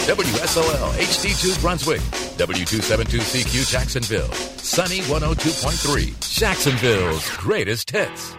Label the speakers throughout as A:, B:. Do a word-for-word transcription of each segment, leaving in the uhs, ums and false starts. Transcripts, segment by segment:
A: W S O L H D two Brunswick, W two seventy-two C Q Jacksonville, Sunny one oh two point three, Jacksonville's greatest hits.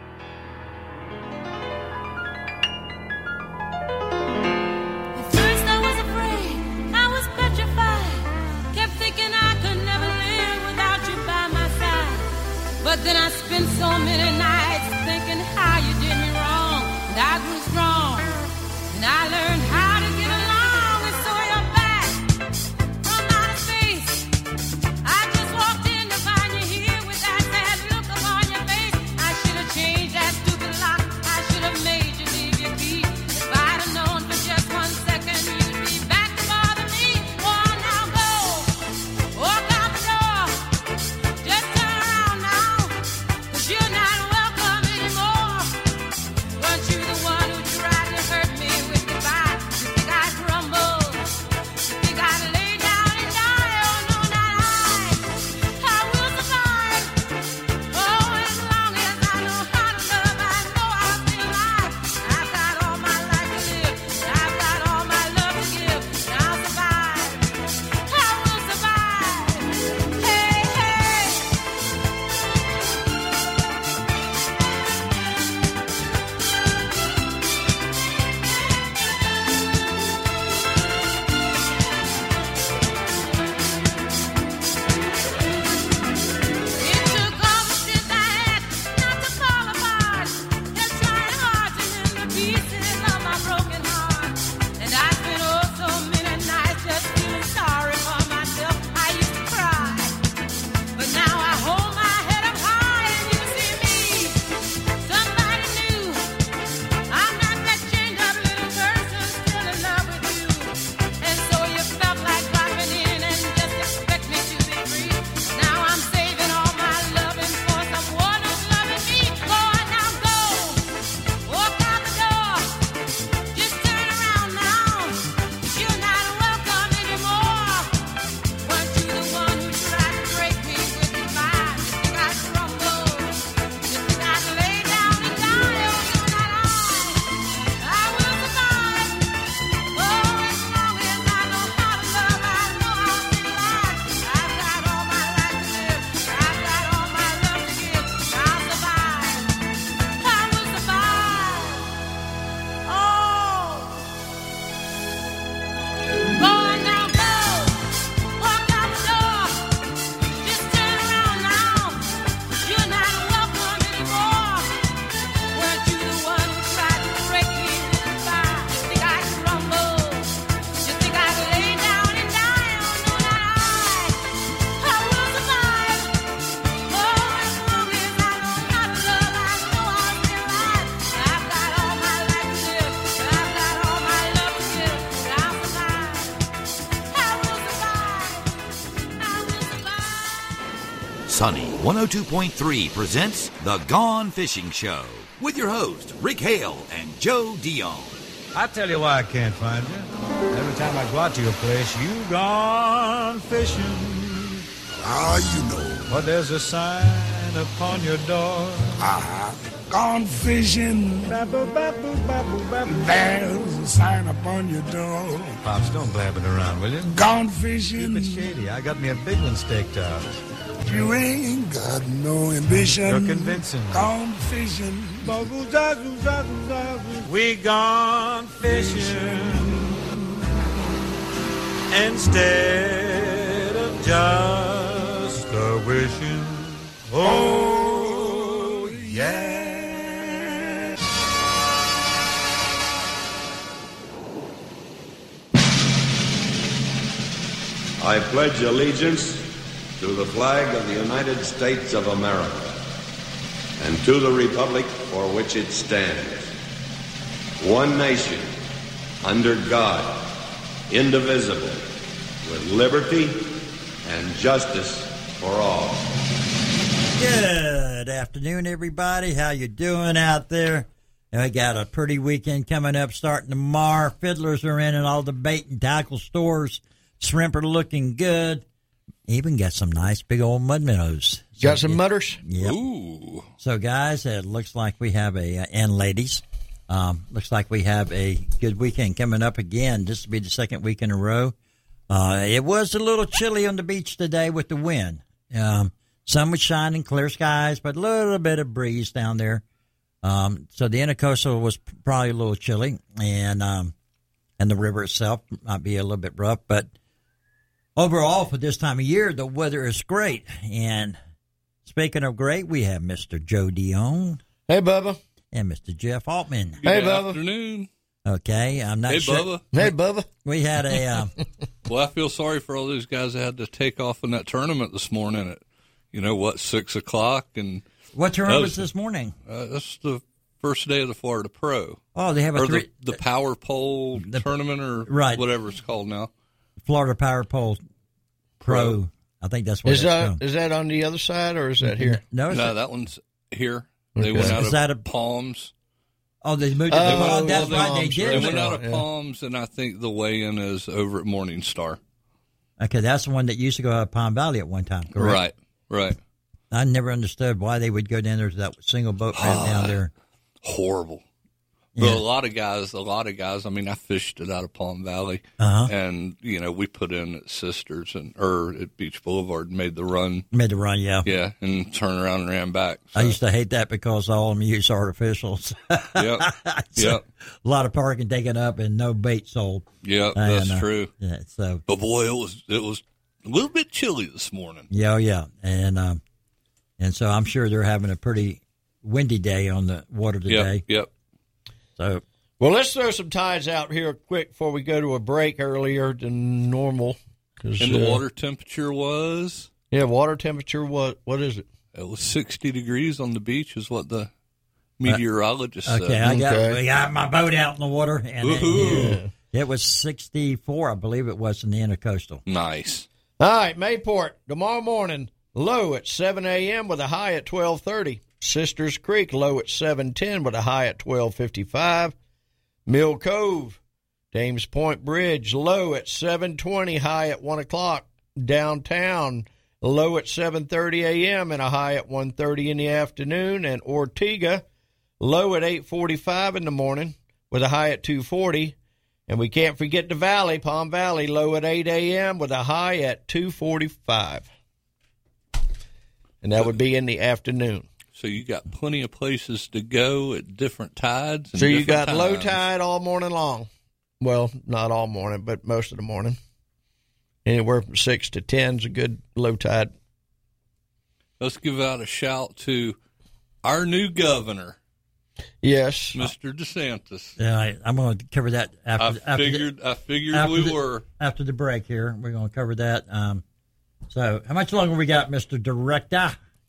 B: But then I spent so many nights thinking how you did me wrong, and I grew strong, and I learned how to get along, and so you're back from outer space. I just walked in to find you here with that sad look upon your face. I should have changed that stupid lock. I should have made you leave your key. If I'd have known for just one second you'd be back to bother me. Oh, now go, walk out the door, just turn around now. You're not welcome anymore. Weren't you the one who tried to hurt me with goodbye? You think I'd crumble? You think I'd lay down and die? Oh, no, not I. I will survive. Oh, as long as I know how to love, I know I'll be alive. I've got all my life to live. I've got all my love to give. And I'll survive. I will survive. Hey, hey. It took all the shit I had not to fall apart. Just trying hard to mend the pieces of my broken heart. And I spent oh so many nights just feeling sorry for myself. I used to cry, but now I hold my head up high and you see me, somebody new. I'm not that chained up little person still in love with you. And so you felt like dropping in and just expect me to be free. Now I'm saving all my loving for someone who's loving me. Oh, now go, walk out the door, just turn around now. You're not welcome anymore. Weren't you the one who tried to break me with goodbye? You think I'd crumble? You think I'd lay down and die? Oh, no, not I. I will survive. Oh, as long as I know how to love, I know I'll be alive. I've got all my life to live. I've got all my love to give. I'll survive. I will survive. Oh, go on now, go. Walk out the door. Just turn around now. You're not welcome anymore. Weren't you the one who tried to break me with goodbye? You think I'd crumble? You think I'd lay down and die? Oh, no, not I. I will survive. Oh, as long as I know how to love, I know I'll be alive. I've got all my life to live. I've got all my love to give. I'll survive. I will survive. I will survive.
C: Sunny one oh two point three presents The Gone Fishing Show with your host, Rick Hale and Joe Dion.
D: I tell you why I can't find you. Every time I go out to your place, you gone fishing.
E: Ah, you know.
D: But there's a sign upon your door.
E: Ah, gone fishing.
D: Babble, babble, babble, babble.
E: There's a sign upon your door.
D: Pops, don't blab it around, will you?
E: Gone
D: Keep
E: fishing.
D: it shady. I got me a big one staked out.
E: You ain't got no ambition.
D: You're convincing me.
E: Gone fishing.
D: Bubble, dazzle, dazzle, dazzle. We gone fishing instead of just a wishing. Oh, yeah.
F: I pledge allegiance to the flag of the United States of America and to the republic for which it stands, one nation, under God, indivisible, with liberty and justice for all.
G: Good afternoon, everybody. How you doing out there? We got a pretty weekend coming up starting tomorrow. Fiddlers are in and all the bait and tackle stores. Shrimp are looking good. Even got some nice big old mud minnows.
H: Got some mudders?
G: Yep.
H: Ooh.
G: So, guys, it looks like we have a, uh, and ladies, Um, looks like we have a good weekend coming up again. This will be the second week in a row. Uh, it was a little chilly on the beach today with the wind. Um, sun was shining, clear skies, but a little bit of breeze down there. Um, so the intercoastal was probably a little chilly, and um, and the river itself might be a little bit rough. But overall, for this time of year, the weather is great. And speaking of great, we have Mister Joe Dion.
H: Hey, Bubba.
G: And Mister Jeff Altman.
I: Good
H: hey, Bubba.
I: afternoon.
G: Okay, I'm not
I: hey,
G: sure.
I: Bubba.
H: Hey, Bubba.
G: We had a. Uh,
I: well, I feel sorry for all those guys that had to take off in that tournament this morning at, you know what, six o'clock, and
G: what tournament
I: was,
G: was this morning?
I: Uh, that's the first day of the Florida Pro.
G: Oh, they have a
I: or
G: three,
I: the, the Power Pole the, tournament, or
G: right.
I: whatever it's called now.
G: Florida Power Pole Pro. Pro. I think that's what
H: is
G: it's
H: that.
G: called.
H: Is that on the other side, or is that here?
G: No,
I: no,
G: that,
I: that one's here. They
H: okay.
I: went out
G: is
I: of
G: that a,
I: Palms.
G: Oh, they moved.
H: Oh,
G: to the, oh, that's
I: well,
G: right. They
H: Palms,
G: did.
I: They
H: right.
I: went out of
H: yeah.
I: Palms, and I think the weigh-in is over at Morningstar.
G: Okay, that's the one that used to go out of Palm Valley at one time, correct?
I: Right, right.
G: I never understood why they would go down there to that single boat ramp down there.
I: Horrible.
G: Yeah.
I: But a lot of guys, a lot of guys, I mean, I fished it out of Palm Valley,
G: uh-huh.
I: and, you know, we put in at Sisters and or at Beach Boulevard and made the run.
G: Made the run, yeah.
I: Yeah, and turned around and ran back. So.
G: I used to hate that because all of them use artificials.
I: Yep,
G: so
I: yep.
G: A lot of parking taken up and no bait sold.
I: Yep, that's
G: and, uh,
I: true.
G: Yeah, so.
I: But, boy, it was it was a little bit chilly this morning.
G: Yeah, yeah. And, um, and so I'm sure they're having a pretty windy day on the water today.
I: Yep, yep.
G: So.
H: Well, let's throw some tides out here quick before we go to a break earlier than normal.
I: And the
H: uh,
I: water temperature was?
H: Yeah, water temperature, what? what is it?
I: It was sixty degrees on the beach is what the meteorologist
G: uh, okay,
I: said.
G: I got,
H: Okay.
G: I got my boat out in the water. And it,
I: Woohoo.
G: it was sixty-four, I believe it was, in the intercoastal.
I: Nice.
H: All right, Mayport, tomorrow morning, low at seven a.m. with a high at twelve thirty. Sisters Creek, low at seven ten with a high at twelve fifty-five. Mill Cove, Dames Point Bridge, low at seven twenty, high at one o'clock. Downtown, low at seven thirty a.m. and a high at one thirty in the afternoon. And Ortega, low at eight forty-five in the morning with a high at two forty. And we can't forget the Valley, Palm Valley, low at eight a.m. with a high at two forty-five. And that would be in the afternoon.
I: So you got plenty of places to go at different tides. And
H: So you
I: different
H: got low
I: times.
H: tide all morning long. Well, not all morning, but most of the morning. Anywhere from six to ten is a good low tide.
I: Let's give out a shout to our new governor,
H: Yes.
I: Mister DeSantis.
G: Yeah, I, I'm going to cover that after.
I: I
G: after
I: figured.
G: the,
I: I figured
G: after
I: we
G: the,
I: were.
G: after the break here. We're going to cover that. Um, so, how much longer we got, Mister Director?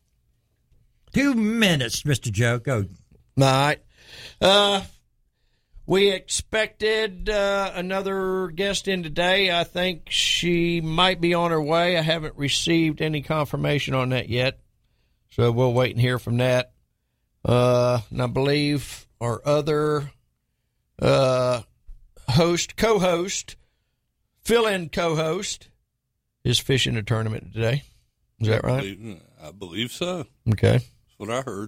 G: Two minutes, Mister Joe. Go.
H: All right. Uh, we expected uh, another guest in today. I think she might be on her way. I haven't received any confirmation on that yet, so we'll wait and hear from that. Uh, and I believe our other uh, host, co-host, fill-in co-host, is fishing a tournament today. Is that
I: I
H: right?
I: believe, I believe so.
H: Okay.
I: That's what I heard.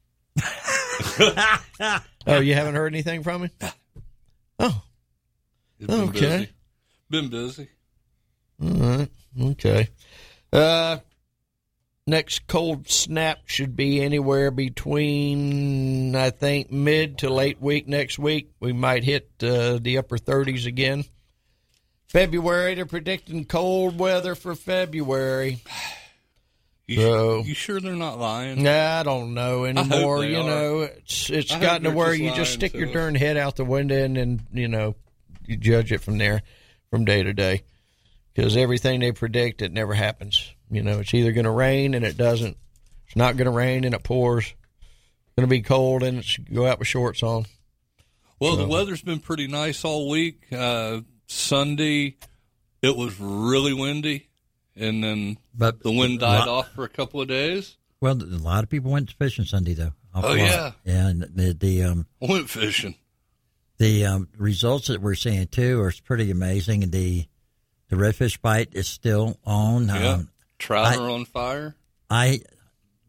H: Oh, you haven't heard anything from him? Oh,
I: It's been
H: Okay.
I: busy. Been busy.
H: all right. Okay. Uh, next cold snap should be anywhere between, I think, mid to late week next week. We might hit uh, the upper thirties again. February, they're predicting cold weather for February.
I: You,
H: So-
I: you sure they're not lying?
H: Nah, I don't know anymore.
I: they
H: You
I: are.
H: know, it's it's
I: I hope
H: gotten to
I: they're
H: where
I: just
H: you just
I: lying
H: stick
I: to
H: your
I: us.
H: darn head out the window and, and you know, you judge it from there, from day to day. Because everything they predict, it never happens. You know, it's either going to rain and it doesn't. It's not going to rain and it pours. It's going to be cold and it's go out with shorts on.
I: Well,
H: So-
I: the weather's been pretty nice all week. Uh, Sunday, it was really windy, and then
G: But
I: the wind died
G: lot-
I: off for a couple of days.
G: Well, a lot of people went fishing Sunday, though. Awful
I: Oh,
G: lot.
I: yeah.
G: Yeah, and the the um,
I: I went fishing.
G: the um, results that we're seeing too are pretty amazing. And the the redfish bite is still on.
I: Yeah.
G: Um,
I: Trout
G: I-
I: are on fire.
G: I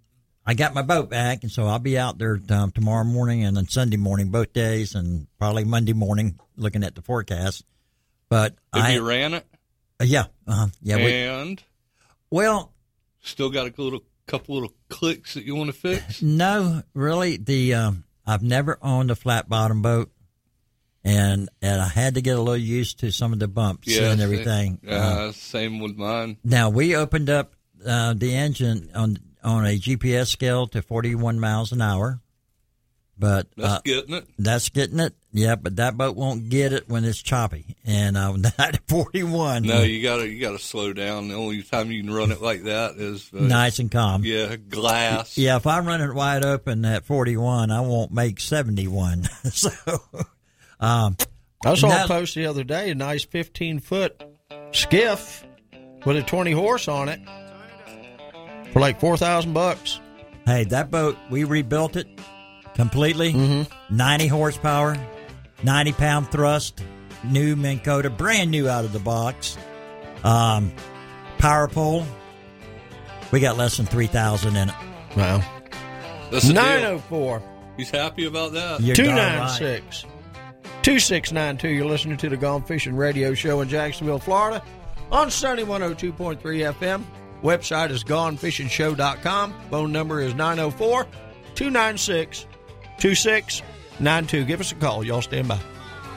G: I got my boat back, and so I'll be out there um, tomorrow morning and then Sunday morning, both days, and probably Monday morning, looking at the forecast. But
I: Have
G: I,
I: you ran it?
G: Uh, yeah, uh, yeah. We,
I: And
G: well,
I: still got a little couple little clicks that you want to fix?
G: no, really, the um, I've never owned a flat bottom boat, and and I had to get a little used to some of the bumps
I: Yeah,
G: and
I: same-
G: everything.
I: Yeah,
G: Uh,
I: same with mine.
G: now we opened up uh, the engine on on a G P S scale to forty-one miles an hour, but
I: That's
G: uh,
I: getting it.
G: that's getting it. Yeah, but that boat won't get it when it's choppy, and uh, not at forty-one.
I: No, you gotta you gotta slow down. The only time you can run it like that is uh,
G: nice and calm.
I: Yeah, glass.
G: Yeah, if I run it wide open at forty-one, I won't make seventy-one. so, um,
H: I saw
G: now-
H: a post the other day, a nice fifteen foot skiff with a twenty horse on it for like four thousand bucks.
G: hey, that boat, we rebuilt it completely.
H: Mm-hmm.
G: ninety horsepower, ninety pound thrust, new Minn Kota, brand new out of the box. Um, power pole, we got less than three thousand in it.
H: Wow.
I: That's the deal.
H: nine oh four,
I: He's happy about that.
G: You're
H: two
G: darn
H: nine
G: right.
H: six, two six nine two. You're listening to the Gone Fishing Radio Show in Jacksonville, Florida on Sunny one oh two point three F M. Website is gone fishing show dot com. Phone number is nine oh four, two nine six, two six nine two. Give us a call. Y'all stand by.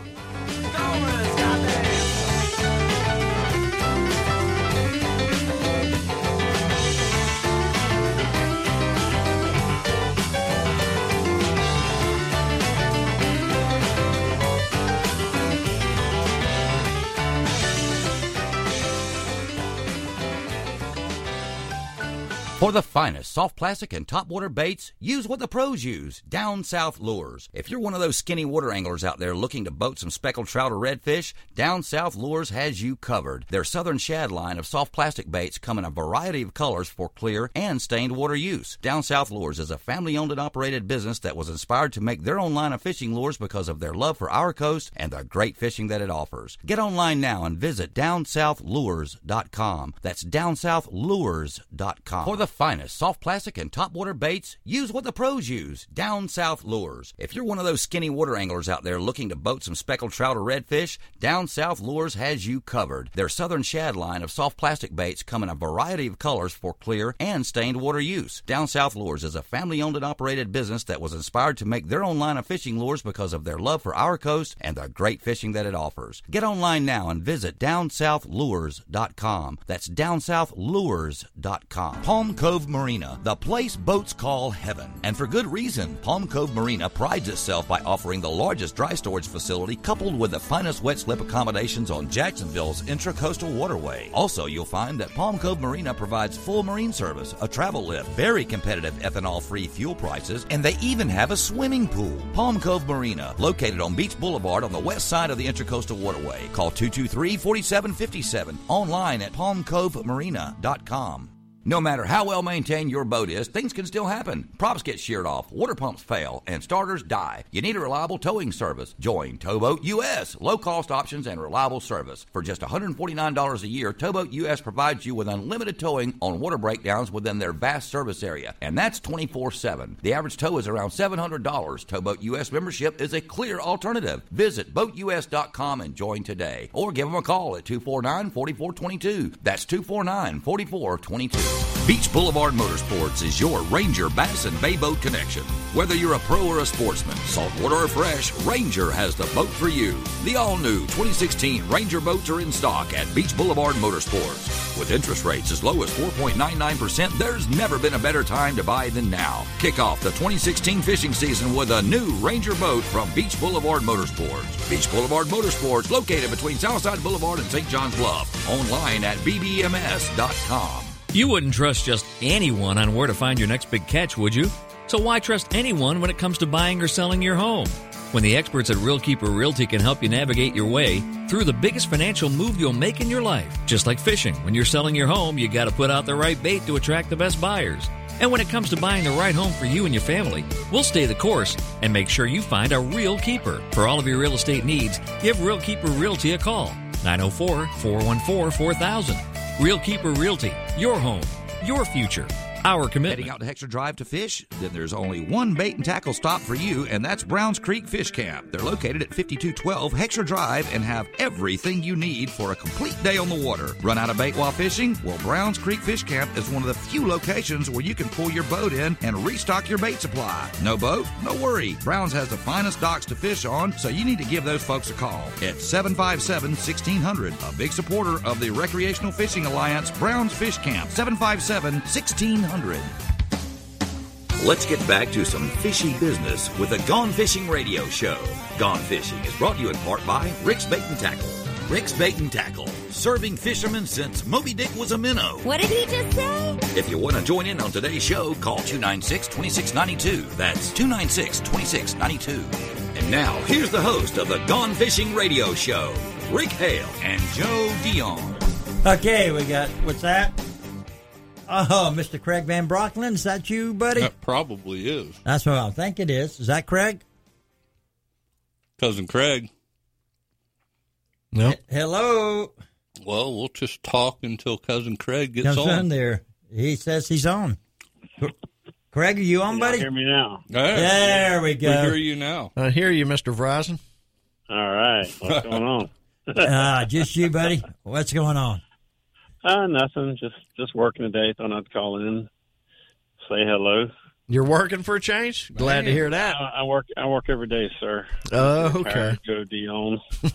C: For the finest soft plastic and topwater baits, use what the pros use, Down South Lures. If you're one of those skinny water anglers out there looking to boat some speckled trout or redfish, Down South Lures has you covered. Their Southern Shad line of soft plastic baits come in a variety of colors for clear and stained water use. Down South Lures is a family-owned and operated business that was inspired to make their own line of fishing lures because of their love for our coast and the great fishing that it offers. Get online now and visit down south lures dot com. That's down south lures dot com. For the finest soft plastic and topwater baits, use what the pros use, Down South Lures. If you're one of those skinny water anglers out there looking to boat some speckled trout or redfish, Down South Lures has you covered. Their Southern Shad line of soft plastic baits come in a variety of colors for clear and stained water use. Down South Lures is a family-owned and operated business that was inspired to make their own line of fishing lures because of their love for our coast and the great fishing that it offers. Get online now and visit down south lures dot com. That's down south lures dot com. Palm Cove Marina, the place boats call heaven. And for good reason. Palm Cove Marina prides itself by offering the largest dry storage facility coupled with the finest wet slip accommodations on Jacksonville's intracoastal waterway. Also, you'll find that Palm Cove Marina provides full marine service, a travel lift, very competitive ethanol-free fuel prices, and they even have a swimming pool. Palm Cove Marina, located on Beach Boulevard on the west side of the intracoastal waterway. Call two two three, four seven five seven. Online at palm cove marina dot com. No matter how well maintained your boat is, things can still happen. Props get sheared off, water pumps fail, and starters die. You need a reliable towing service. Join Towboat U S. Low-cost options and reliable service. For just one hundred forty-nine dollars a year, Towboat U S provides you with unlimited towing on water breakdowns within their vast service area. And that's twenty-four seven. The average tow is around seven hundred dollars. Towboat U S membership is a clear alternative. Visit boat u s dot com and join today. Or give them a call at two four nine, four four two two. That's two four nine, four four two two. Beach Boulevard Motorsports is your Ranger Bass and Bay Boat connection. Whether you're a pro or a sportsman, saltwater or fresh, Ranger has the boat for you. The all-new twenty sixteen Ranger boats are in stock at Beach Boulevard Motorsports. With interest rates as low as four point nine nine percent, there's never been a better time to buy than now. Kick off the twenty sixteen fishing season with a new Ranger boat from Beach Boulevard Motorsports. Beach Boulevard Motorsports, located between Southside Boulevard and Saint John's Bluff. Online at b b m s dot com.
J: You wouldn't trust just anyone on where to find your next big catch, would you? So why trust anyone when it comes to buying or selling your home? When the experts at Real Keeper Realty can help you navigate your way through the biggest financial move you'll make in your life. Just like fishing, when you're selling your home, you got to put out the right bait to attract the best buyers. And when it comes to buying the right home for you and your family, we'll stay the course and make sure you find a real keeper. For all of your real estate needs, give Real Keeper Realty a call. nine oh four, four one four, four thousand. Real Keeper Realty. Your home. Your future. our commitment.
C: Heading out to Heckscher Drive to fish? Then there's only one bait and tackle stop for you, and that's Browns Creek Fish Camp. They're located at fifty-two twelve Heckscher Drive and have everything you need for a complete day on the water. Run out of bait while fishing? Well, Browns Creek Fish Camp is one of the few locations where you can pull your boat in and restock your bait supply. No boat? No worry. Browns has the finest docks to fish on, so you need to give those folks a call at seven five seven, one six zero zero. A big supporter of the Recreational Fishing Alliance, Browns Fish Camp, seven five seven, one six zero zero.
K: Let's get back to some fishy business with the Gone Fishing Radio Show. Gone Fishing is brought to you in part by Rick's Bait and Tackle.
C: Rick's Bait and Tackle, serving fishermen since Moby Dick was a minnow.
L: What did he just say?
C: If you want to join in on today's show, call two nine six, two six nine two. That's two nine six, two six nine two. And now, here's the host of the Gone Fishing Radio Show, Rick Hale and Joe Dion.
G: Okay, we got, what's that? Oh, Mister Craig Van Brocklin, is that you, buddy?
I: That probably is.
G: That's what I think it is. Is that Craig?
I: Cousin Craig.
H: No.
G: H- hello.
I: Well, we'll just talk until Cousin Craig gets
G: Comes
I: on.
G: on there. He says he's on. Craig, are you on, buddy?
M: Hear me now.
I: Hey,
G: there we go.
I: We hear you now.
H: I hear you, Mister Verizon.
M: All right. What's going on?
G: uh, just you, buddy. What's going on?
M: Uh, nothing. Just just working today. Thought I'd call in, say hello.
H: You're working for a change? Glad to hear that.
M: I, I work. I work every day, sir.
H: Oh, okay.
M: Joe Dion.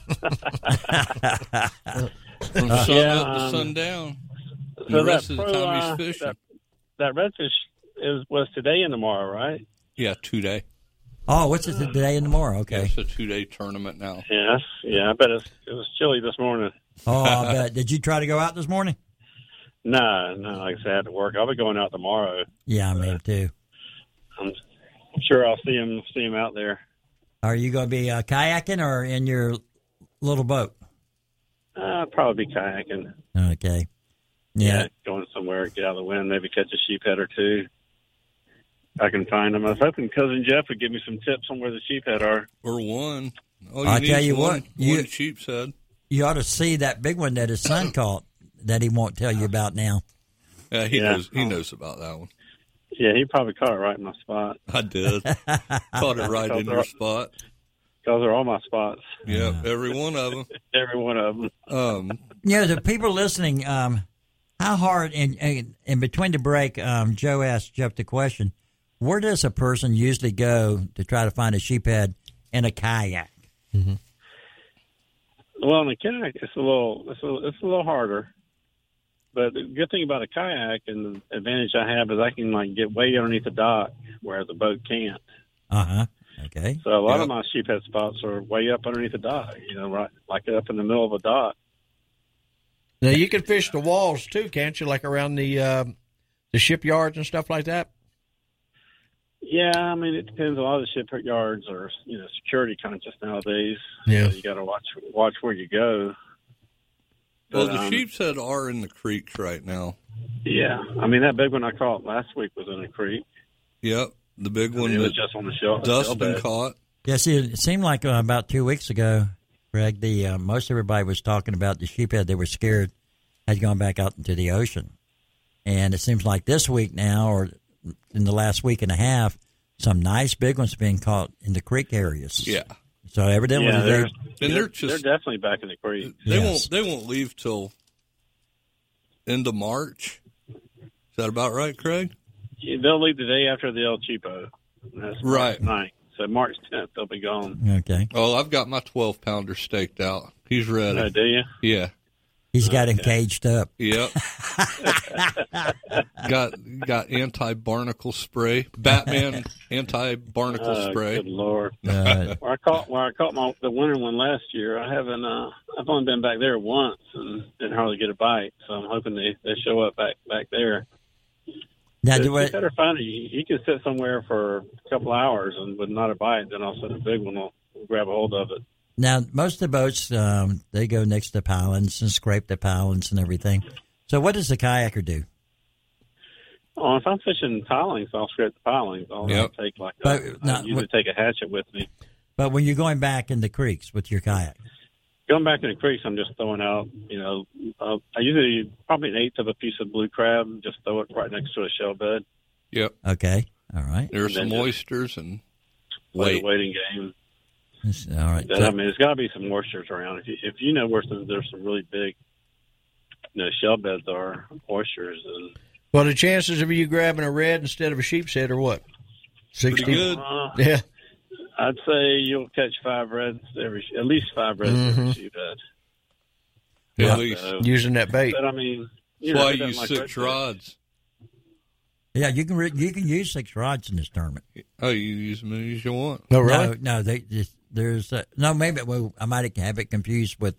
I: From
M: Uh,
I: sun
M: yeah,
I: up to
M: um,
I: sundown.
M: So
I: The
M: that
I: rest of the
M: pro,
I: time
M: uh,
I: he's fishing.
M: That, that redfish is was today and tomorrow, right?
I: Yeah, two day.
G: Oh, what's it today and tomorrow? Okay.
I: Yeah, it's a two day tournament now.
M: Yes. Yeah. I bet it's, it was chilly this morning.
G: Oh, I bet. Did you try to go out this morning?
M: No, no. Like I said, I had to work. I'll be going out tomorrow.
G: Yeah, me too.
M: I'm, I'm sure I'll see him. See him out there.
G: Are you going to be uh, kayaking or in your little boat?
M: Uh, I'll probably be kayaking.
G: Okay. Yeah.
M: Yeah, going somewhere, get out of the wind, maybe catch a sheephead or two. I can find them. I was hoping Cousin Jeff would give me some tips on where the sheephead are.
I: Or one. All you
G: I'll
I: need
G: tell
I: is
G: you
I: one,
G: what, you-
I: one sheep's head.
G: You ought to see that big one that his son caught that he won't tell you about now.
I: Yeah, he
M: Yeah.
I: knows. He knows about that one.
M: Yeah, he probably caught it right in my spot.
I: I did. Caught it right in your spot.
M: Those are all my spots.
I: Yep, every one of them.
M: Every one of them.
I: Um,
G: You know, the people listening, um, how hard, in, in, in between the break, um, Joe asked Jeff the question, where does a person usually go to try to find a sheephead in a kayak?
H: Mm-hmm.
M: Well, in a kayak, it's a little, it's a, it's a little harder. But the good thing about a kayak and the advantage I have is I can like get way underneath the dock where the boat can't.
G: Uh-huh. Okay.
M: So a lot
I: Yep.
M: of my sheephead spots are way up underneath the dock. You know, right, like up in the middle of a dock.
H: Now, you can fish the walls, too, can't you? Like around the uh, the shipyards and stuff like that?
M: Yeah, I mean, it depends. A lot of the shipyards are, you know, security conscious nowadays.
H: Yeah.
M: So you got to watch watch where you go.
I: well,
M: But,
I: the
M: um,
I: sheep's head are in the creeks right now.
M: Yeah, I mean that big one I caught last week was in a creek.
I: Yep, the big
M: I mean,
I: one
M: it was
I: that
M: just on the shell.
I: Dustin
M: shell bed.
I: caught.
G: Yeah, see, it seemed like uh, about two weeks ago, Greg, the uh, most everybody was talking about the sheephead. They were scared had gone back out into the ocean. And it seems like this week now, or in the last week and a half, some nice big ones being caught in the creek areas.
I: Yeah,
G: So evidently
M: Yeah,
G: they,
M: they're,
I: and
M: they're,
I: they're just
M: they're definitely back in the creek.
I: they
G: Yes.
I: won't they won't leave till end of March. Is that about right, Craig?
M: Yeah, they'll leave the day after the El Cheapo. That's
I: Right.
M: March ninth. So March tenth, they'll be gone.
G: okay.
I: Oh, I've got my twelve pounder staked out. He's ready.
M: Uh, do you?
I: Yeah.
G: He's got him caged up.
I: Yep. got got anti barnacle spray. Batman anti barnacle
M: Oh,
I: spray.
M: good Lord.
G: Uh,
M: Where I caught where I caught my the winter one last year, I haven't. Uh, I've only been back there once and didn't hardly get a bite. So I'm hoping they, they show up back back there.
G: now,
M: But
G: do
M: you
G: what,
M: better find it. You, you can sit somewhere for a couple hours and with not a bite, then all of a sudden a big one will grab a hold of it.
G: now, most of the boats, um, they go next to pilings and scrape the pilings and everything. So what does the kayaker do?
M: Oh, if I'm fishing pilings, I'll scrape the pilings. I'll
I: Yep.
M: take like a,
G: But
M: I
G: not-
M: usually take a hatchet with me.
G: But when you're going back in the creeks with your kayak,
M: going back in the creeks, I'm just throwing out, you know, uh, I usually probably an eighth of a piece of blue crab, just throw it right next to a shell bed.
I: Yep.
G: Okay. All right.
I: There's
M: And
I: some
M: then
I: oysters and
M: Play
I: wait.
M: the waiting game.
G: This- All right.
M: But, I mean, there's got to be some oysters around. If you, if you know where some, there's some really big, you know, shell beds are, oysters. And,
H: Well, the chances of you grabbing a red instead of a sheep's head are what? sixty?
I: Pretty good.
M: uh,
H: Yeah.
M: I'd say you'll catch five reds every, at least five reds
H: Mhm.
M: every sheephead.
I: At least.
M: So,
H: Using that bait.
M: but I mean, you
I: That's
M: know,
I: why
M: it
I: you
M: doesn't like
I: six
M: redfish.
I: rods.
G: Yeah, you can re- you can use six rods in this tournament.
I: Oh, you use as many as you want.
H: Oh, really?
G: No, no, they just, there's uh, no maybe well, I might have it confused with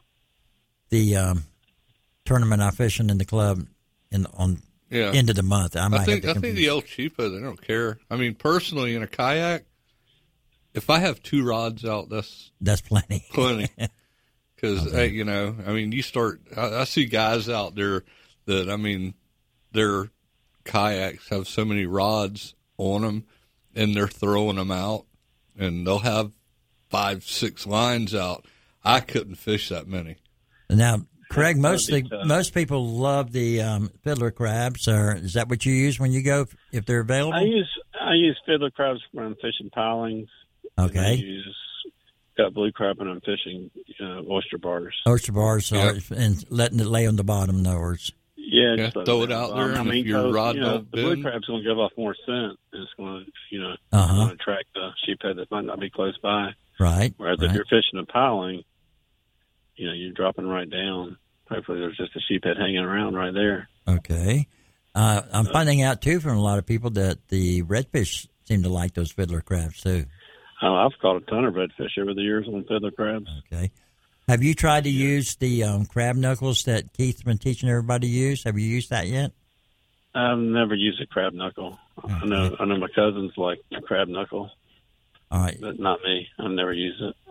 G: the um, tournament I fishing in the club in on
I: Yeah.
G: end of the month. I might
I: I think
G: have
I: I
G: to
I: think
G: confuse.
I: the El Cheapo, they don't care. I mean, personally, in a kayak, if I have two rods out, that's
G: That's plenty.
I: plenty. Because hey, you know, I mean, you start. I, I see guys out there that I mean, their kayaks have so many rods on them, and they're throwing them out, and they'll have five, six lines out. I couldn't fish that many.
G: Now, Craig, most
M: That'd
G: the,
M: be tough.
G: most people love the um, fiddler crabs. Or is that what you use when you go if they're available?
M: I use I use fiddler crabs when I'm fishing pilings. And I
G: Okay,
M: use got blue crab when I'm fishing uh, oyster bars.
G: oyster bars
I: Yeah.
G: are, and letting it lay on the bottom. No words.
M: Yeah,
I: Yeah,
M: just let
I: throw it
M: down
I: out
M: the
I: there,
M: bottom.
I: and
M: I mean,
I: if your
M: so,
I: rod
M: you know,
I: don't
M: the blue
I: bend-
M: crab's going to give off more scent. And it's going to, you know,
G: Uh-huh.
M: going to attract the sheephead that might not be close by.
G: Right.
M: Whereas if
G: right.
M: you're fishing a piling, you know, you're dropping right down. Hopefully, there's just a sheephead hanging around right there.
G: Okay. Uh, I'm finding out too from a lot of people that the redfish seem to like those fiddler crabs too.
M: Uh, I've caught a ton of redfish over the years on fiddler crabs.
G: Okay. Have you tried to use the um, crab knuckles that Keith's been teaching everybody to use? Have you used that yet?
M: I've never used a crab knuckle. I know I know my cousins like a crab knuckle,
G: All right.
M: but not me. I've never used it.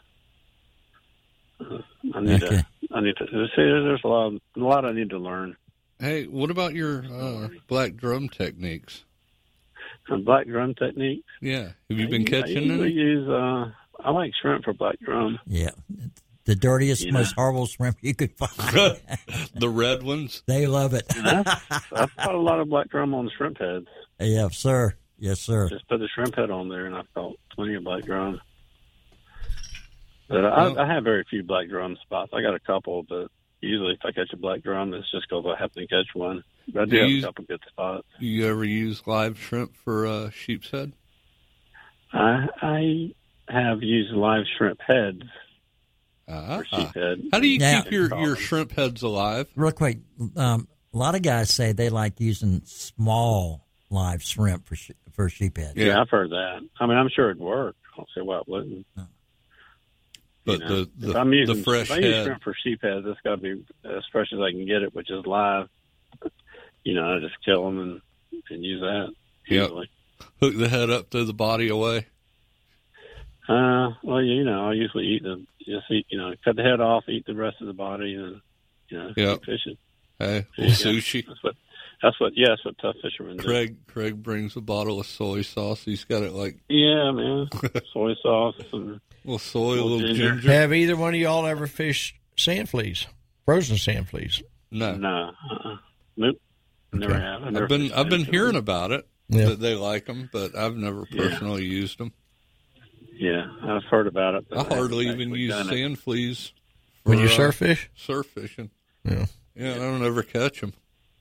M: Uh, I need
G: Okay.
M: to. I need to. See, there's a lot. Of, a lot I need to learn.
I: Hey, what about your uh, black drum techniques?
M: A black drum technique.
I: Yeah, have you been
M: I
I: catching
M: usually
I: any?
M: use. Uh, I like shrimp for black drum.
G: Yeah. The dirtiest,
M: Yeah.
G: most horrible shrimp you could find.
I: The red ones?
G: They love it.
M: And I've, I've caught a lot of black drum on shrimp heads.
G: Yes, sir. Yes, sir.
M: Just put the shrimp head on there, and I've caught plenty of black drum. But I,
I: Well-
M: I have very few black drum spots. I got a couple, but usually if I catch a black drum, it's just because I happen to catch one. But I do
I: Do
M: have
I: you-
M: a couple good spots.
I: You ever use live shrimp for uh, sheep's head?
M: I I have used live shrimp heads
I: Ah,
M: for sheephead.
I: how do you
G: Now-
I: keep your, your shrimp heads alive?
G: Real quick, um, a lot of guys say they like using small live shrimp for sh- for sheephead.
M: Yeah.
I: Yeah.
M: I've heard that. I mean, I'm sure it'd work. I don't see why it wouldn't.
I: But
M: You know,
I: the, the,
M: if I'm using,
I: the fresh
M: if I use
I: head,
M: shrimp for sheepheads, it's got to be as fresh as I can get it, which is live. You know, I just kill them and, and use that.
I: Yep.
M: Usually.
I: hook the head up, throw the body away.
M: Uh, well, you know, I usually eat the just eat. You know, cut the head off, eat the rest of the body, and you know,
I: Yep.
M: keep fishing.
I: Hey,
M: Yeah.
I: sushi.
M: That's what. That's what. Yeah, that's what tough fishermen do.
I: Craig Craig brings a bottle of soy sauce. He's got it like
M: Yeah, man. Soy sauce and
I: a little soy, a
M: Little
I: little
M: ginger.
I: ginger.
H: Have either one of y'all ever fished sand fleas? Frozen sand fleas?
I: No,
M: no, uh-uh. Nope. Never
H: Okay.
M: have. I've, never
I: I've been
M: fished
I: I've been
M: sand
I: hearing
M: fleas.
I: about it
H: Yeah.
I: that they like them, but I've never
M: Yeah.
I: personally used them.
M: Yeah, I've heard about it. but
I: I
M: haven't
I: hardly even
M: actually
I: use
M: done it.
I: sand fleas
H: When
I: for,
H: you
I: uh,
H: surf fish?
I: surf fishing.
H: Yeah.
I: Yeah, I don't ever catch them.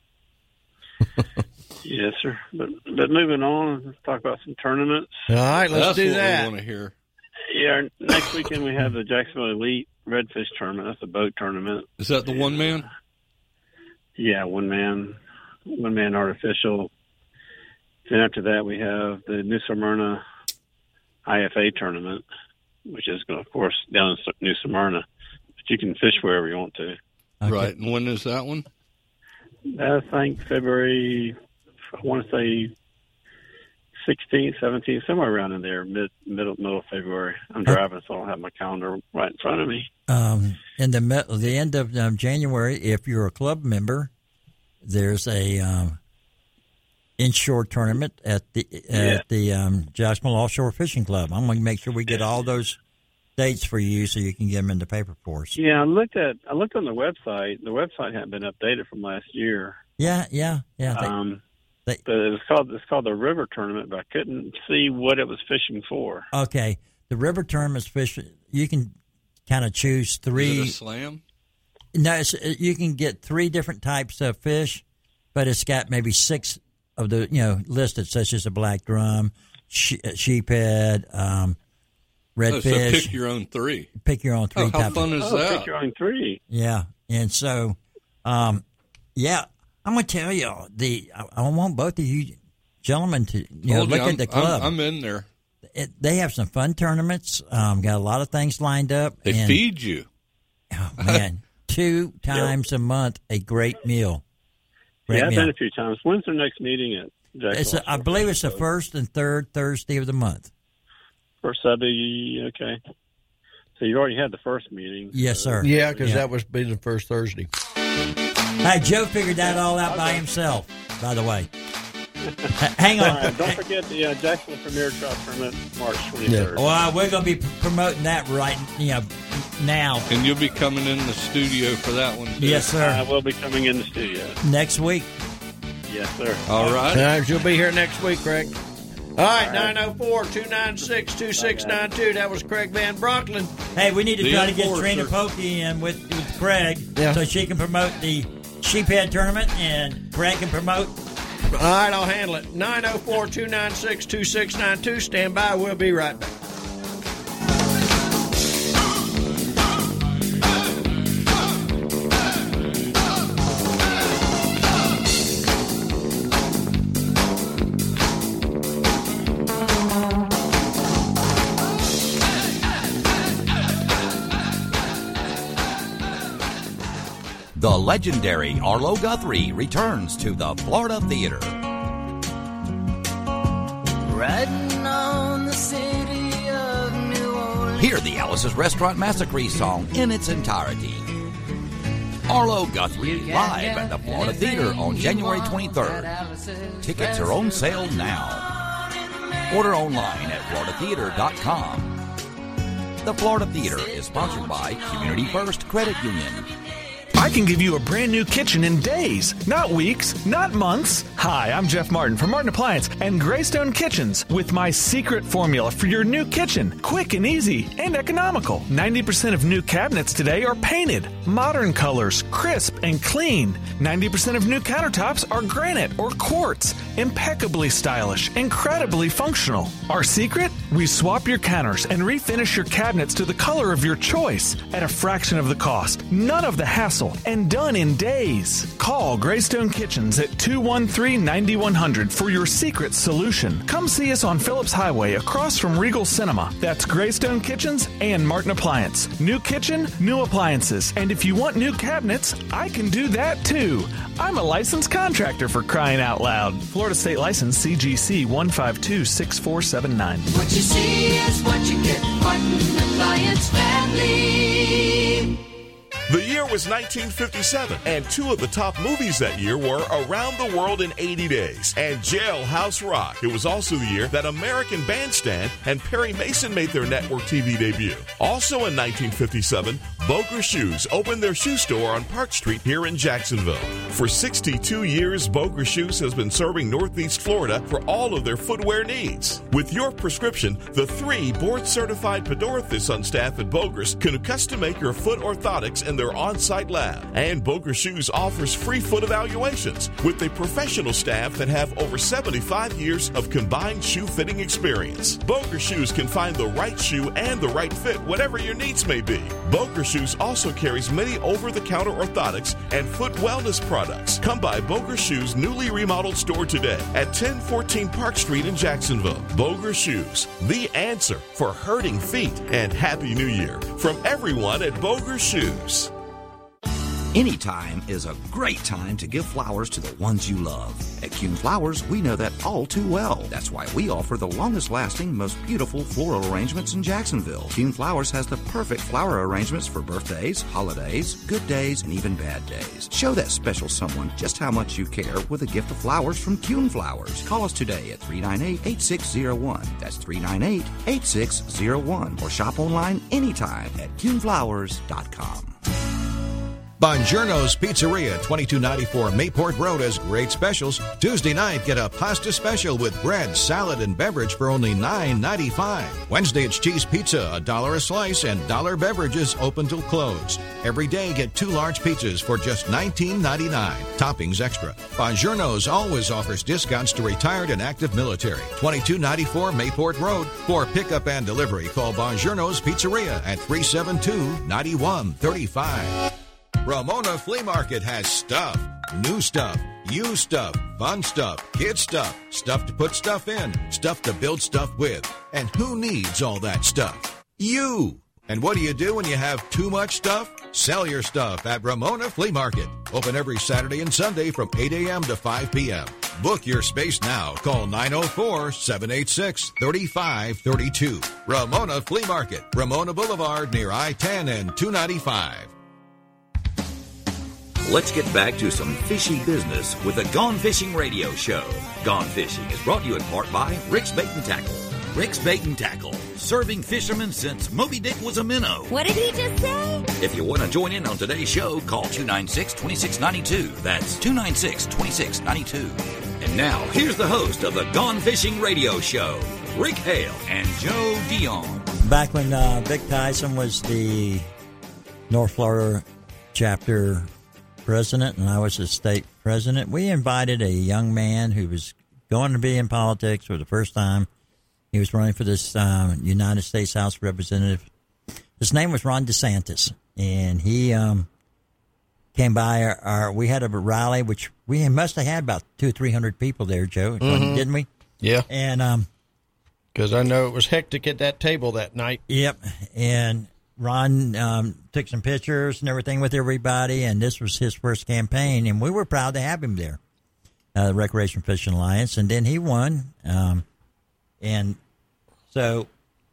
M: Yes, sir. But but moving on, let's talk about some tournaments.
H: All right, let's
I: That's
H: do
I: what
H: that.
I: we want to hear.
M: Yeah, our- next weekend we have the Jacksonville Elite Redfish Tournament. That's a boat tournament.
I: Is that the one man?
M: Yeah, one man, one man artificial. Then after that, we have the New Smyrna I F A tournament, which is going, of course, down in New Smyrna. But you can fish wherever you want to.
G: Okay.
I: Right. And when is that one?
M: I think February, I want to say sixteenth, seventeenth, somewhere around in there, mid, middle, middle of February. I'm driving, so I don't have my calendar right in front of me.
G: Um, in the me- the end of um, January, if you're a club member, there's a um, inshore tournament at the
M: Yeah.
G: at the um, Jacksonville Offshore Fishing Club. I'm going to make sure we get all those dates for you so you can get them in the paper for us.
M: Yeah, I looked at I looked on the website. The website hadn't been updated from last year.
G: Yeah, yeah, yeah. They,
M: um,
G: they,
M: but it was called it's called the River Tournament, but I couldn't see what it was fishing for.
G: Okay, the River Tournament's fishing. You can kind of choose three.
I: Is it a slam?
G: No, it's, you can get three different types of fish, but it's got maybe six of the you know listed, such as a black drum, she, sheephead, um, redfish.
I: Oh, so pick your own three.
G: Pick your own three.
I: Oh, how
G: type
I: fun
G: of,
I: is
M: oh,
I: that?
M: Pick your own three.
G: Yeah, and so, um, yeah, I'm gonna tell you the. I, I want both of you gentlemen to you know
I: Told
G: look
I: you,
G: at
I: I'm,
G: the club.
I: I'm, I'm in there.
G: It, they have some fun tournaments. Um, got a lot of things lined up.
I: They
G: and,
I: feed you.
G: Oh man, two times a month, a great meal. Great
M: yeah, I've
G: meal.
M: been a few times. When's their next meeting at Jackson?
G: It's a, I believe it's the first and third Thursday of the month.
M: First Sunday, okay. So you already had the first meeting.
G: Yes, sir.
H: Yeah, because
G: Yeah.
H: that was be the first Thursday.
G: Hey, Joe figured that all out by himself, by the way. H- Hang on.
M: All right, don't forget the uh, Jacksonville Premier Trout Tournament, March twenty-third.
G: Well, we're going to be p- promoting that right you know, now.
I: And you'll be coming in the studio for that one, too.
G: Yes, sir.
M: I will be coming in the studio.
G: Next week.
M: Yes, sir.
I: All right.
H: Times you'll be here next week, Craig. All right, nine oh four, two nine six, two six nine two. That was Craig Van Brocklin.
G: Hey, we need to
H: The
G: try to get
H: enforcer.
G: Trina Pokey in with, with Craig
H: Yeah.
G: so she can promote the Sheephead Tournament and Craig can promote.
H: All right, I'll handle it. nine oh four, two nine six, two six nine two. Stand by. We'll be right back.
C: The legendary Arlo Guthrie returns to the Florida Theater.
B: Riding on the city of New Orleans.
C: Hear the Alice's Restaurant Massacre song in its entirety. Arlo Guthrie live at the Florida Theater on January twenty-third. Tickets are on sale now. Order online at florida theater dot com. The Florida Theater is sponsored by Community First Credit Union.
L: I can give you a brand new kitchen in days, not weeks, not months. Hi, I'm Jeff Martin from Martin Appliance and Greystone Kitchens with my secret formula for your new kitchen. Quick and easy and economical. ninety percent of new cabinets today are painted. Modern colors, crisp and clean. ninety percent of new countertops are granite or quartz. Impeccably stylish, incredibly functional. Our secret? We swap your counters and refinish your cabinets to the color of your choice at a fraction of the cost. None of the hassle. And done in days. Call Greystone Kitchens at two one three, nine one zero zero for your secret solution. Come see us on Phillips Highway across from Regal Cinema. That's Greystone Kitchens and Martin Appliance. New kitchen, new appliances. And if you want new cabinets, I can do that too. I'm a licensed contractor, for crying out loud. Florida State License C G C one five two six four seven nine.
B: What you see is what you get. Martin Appliance Family.
N: The year was nineteen fifty-seven, and two of the top movies that year were Around the World in eighty days and Jailhouse Rock. It was also the year that American Bandstand and Perry Mason made their network T V debut. Also in nineteen fifty-seven, Boker Shoes opened their shoe store on Park Street here in Jacksonville. For sixty-two years, Boker Shoes has been serving Northeast Florida for all of their footwear needs. With your prescription, the three board-certified podorthists on staff at Boker's can custom make your foot orthotics in their on-site lab. And Boker Shoes offers free foot evaluations with a professional staff that have over seventy-five years of combined shoe fitting experience. Boker Shoes can find the right shoe and the right fit, whatever your needs may be. Boker Shoes also carries many over-the-counter orthotics and foot wellness products. Come by Boker Shoes' newly remodeled store today at ten fourteen Park Street in Jacksonville. Boker Shoes, the answer for hurting feet. And Happy New Year from everyone at Boker Shoes.
K: Anytime is a great time to give flowers to the ones you love. At Kuhn Flowers, we know that all too well. That's why we offer the longest-lasting, most beautiful floral arrangements in Jacksonville. Kuhn Flowers has the perfect flower arrangements for birthdays, holidays, good days, and even bad days. Show that special someone just how much you care with a gift of flowers from Kuhn Flowers. Call us today at three nine eight, eight six zero one. That's three nine eight, eight six zero one. Or shop online anytime at kuhn flowers dot com.
O: Bongiorno's Pizzeria, twenty-two ninety-four Mayport Road has great specials. Tuesday night, get a pasta special with bread, salad, and beverage for only nine ninety-five. Wednesday, it's cheese pizza, a dollar a slice, and dollar beverages open till close. Every day, get two large pizzas for just nineteen ninety-nine. Toppings extra. Bongiorno's always offers discounts to retired and active military. twenty-two ninety-four Mayport Road. For pickup and delivery, call Bongiorno's Pizzeria at three seven two, nine one three five. Ramona Flea Market has stuff. New stuff, used stuff, fun stuff, kid stuff, stuff to put stuff in, stuff to build stuff with. And who needs all that stuff? You! And what do you do when you have too much stuff? Sell your stuff at Ramona Flea Market. Open every Saturday and Sunday from eight a.m. to five p.m. Book your space now. Call nine oh four, seven eight six, three five three two. Ramona Flea Market, Ramona Boulevard near I ten and two ninety-five.
K: Let's get back to some fishy business with the Gone Fishing Radio Show. Gone Fishing is brought to you in part by Rick's Bait and Tackle.
C: Rick's Bait and Tackle, serving fishermen since Moby Dick was a minnow.
P: What did he just say?
C: If you want to join in on today's show, call two nine six, two six nine two. That's two nine six, two six nine two.
K: And now, here's the host of the Gone Fishing Radio Show, Rick Hale and Joe Dion.
G: Back when uh, Vic Tyson was the North Florida chapter president and I was the state president, we invited a young man who was going to be in politics for the first time. He was running for this uh, United States House Representative. His name was Ron DeSantis, and he um, came by our, our. We had a rally, which we must have had about two or three hundred people there, Joe,
H: Mm-hmm.
G: didn't we?
H: Yeah,
G: and um,
H: because I know it was hectic at that table that night.
G: Yep, and Ron um, took some pictures and everything with everybody, and this was his first campaign, and we were proud to have him there, uh, the Recreation Fishing Alliance, and then he won, um, and so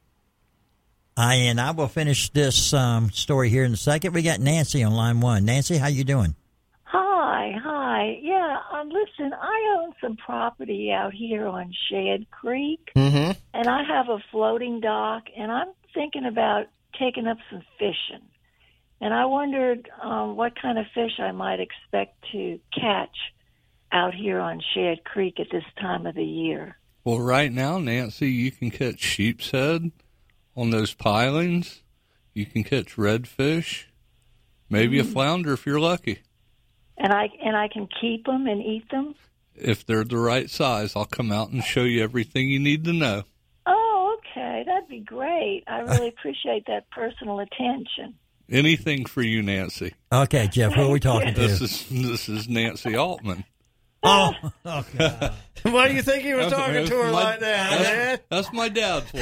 G: I and I will finish this um, story here in a second. We got Nancy on line one. Nancy, how you doing?
Q: Hi, hi. Yeah, um, listen, I own some property out here on Shad Creek,
H: Mm-hmm.
Q: and I have a floating dock, and I'm thinking about taking up some fishing. And I wondered um, what kind of fish I might expect to catch out here on Shad Creek at this time of the year.
I: Well, right now, Nancy, you can catch sheep's head on those pilings. You can catch redfish, maybe
Q: Mm-hmm.
I: a flounder if you're lucky.
Q: And I and I can keep them and eat them?
I: If they're the right size, I'll come out and show you everything you need to know.
Q: Oh, okay. That'd be great. I really appreciate that personal attention.
I: Anything for you, Nancy.
G: Okay, Jeff, who are we talking to?
I: This is this is Nancy Altman.
G: Oh, oh God.
H: Why do you think he was talking to her
I: My-
H: like that,
I: that's,
H: man?
I: that's my dad's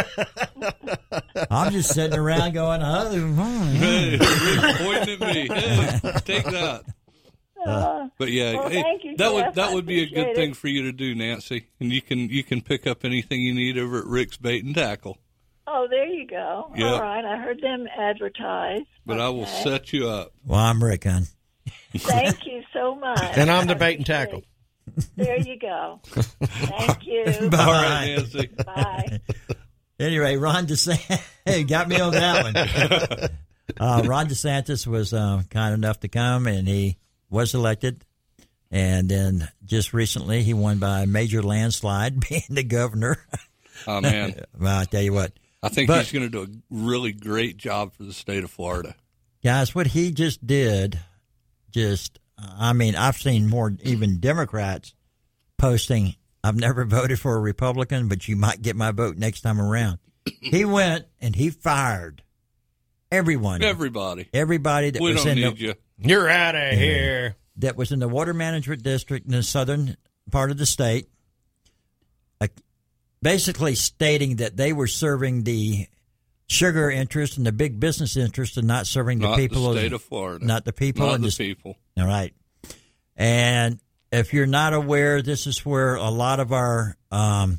I: wife.
G: I'm just sitting around going, oh,
I: Hey, Rick's pointing at me. Hey, take that.
Q: Uh,
I: But yeah,
Q: well,
I: hey,
Q: thank you,
I: that would
Q: Jeff.
I: that
Q: I
I: would be a good
Q: appreciate
I: thing
Q: it.
I: for you to do, Nancy. And you can you can pick up anything you need over at Rick's Bait and Tackle.
Q: Oh, there you go.
I: Yep.
Q: All right. I heard them advertise.
I: But I will
Q: Okay.
I: set you up.
G: well, I'm Rick, hon.
Q: Thank you so much.
H: And I'm the
Q: I
H: bait and
Q: appreciate
H: tackle.
Q: it. There you go. Thank you.
G: Bye.
I: All right, Nancy.
Q: Bye.
G: Anyway, Ron DeSantis, hey, got me on that one. Uh, Ron DeSantis was uh, kind enough to come, and he was elected. And then just recently, he won by a major landslide, being the governor.
I: Oh, man.
G: Well, I tell you what.
I: I think
G: But-
I: he's going to do a really great job for the state of Florida.
G: Guys, what he just did, just, I mean, I've seen more, even Democrats posting, I've never voted for a Republican, but you might get my vote next time around. He went and he fired everyone.
I: Everybody.
G: Everybody that
I: We
G: was
I: don't
G: in
I: need
G: the,
I: you.
H: You're out of here.
G: that was in the water management district in the southern part of the state, uh, basically stating that they were serving the sugar interest and the big business interest in not serving the
I: Not
G: people
I: the state of Florida.
G: Not the people.
I: Not
G: and
I: the
G: s-
I: people.
G: All right. And if you're not aware, this is where a lot of our um,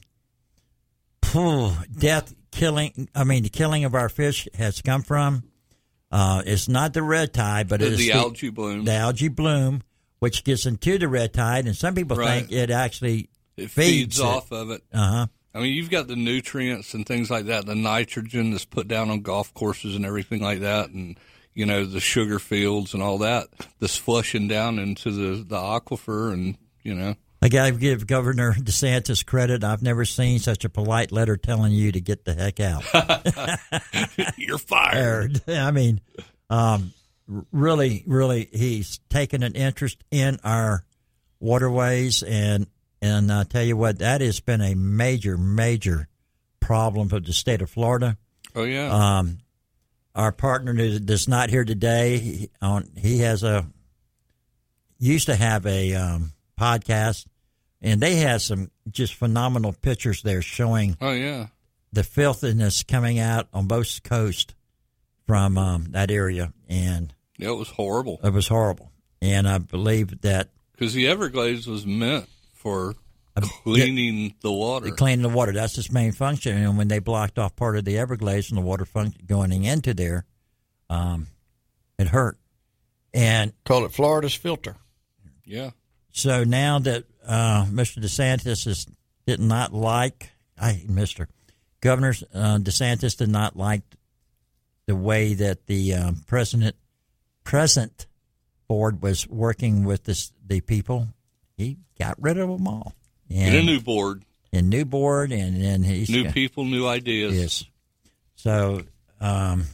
G: phew, death, killing, I mean, the killing of our fish has come from. Uh, it's not the red tide, but
I: The-
G: it is
I: the algae bloom.
G: The algae bloom, which gets into the red tide, and some people
I: Right.
G: think it actually
I: It
G: feeds,
I: feeds off of it.
G: Uh huh.
I: I mean, you've got the nutrients and things like that, the nitrogen that's put down on golf courses and everything like that, and, you know, the sugar fields and all that that's flushing down into the, the aquifer and, you know.
G: I got to give Governor DeSantis credit. I've never seen such a polite letter telling you to get the heck out.
I: You're fired.
G: I mean, um, really, really, he's taken an interest in our waterways, and and I tell you what, that has been a major, major problem for the state of Florida.
I: Oh, yeah.
G: Um, our partner who- that's not here today, he, on, he has a used to have a um, podcast, and they had some just phenomenal pictures there showing
I: Oh, yeah.
G: the filthiness coming out on both coasts from um, that area, and
I: Yeah, it was horrible.
G: it was horrible. And I believe that
I: Because the Everglades was meant for cleaning the water.
G: cleaning the water, that's its main function. And when they blocked off part of the Everglades and the water function going into there, um, it hurt. And
H: call it Florida's filter.
I: Yeah.
G: So now that uh, Mister DeSantis is, did not like, I Mister Governor uh, DeSantis did not like the way that the um, president present board was working with this, the people. He got rid of them all.
I: Get a new board.
G: And new board, and then he's
I: New people, new ideas.
G: Yes. So um,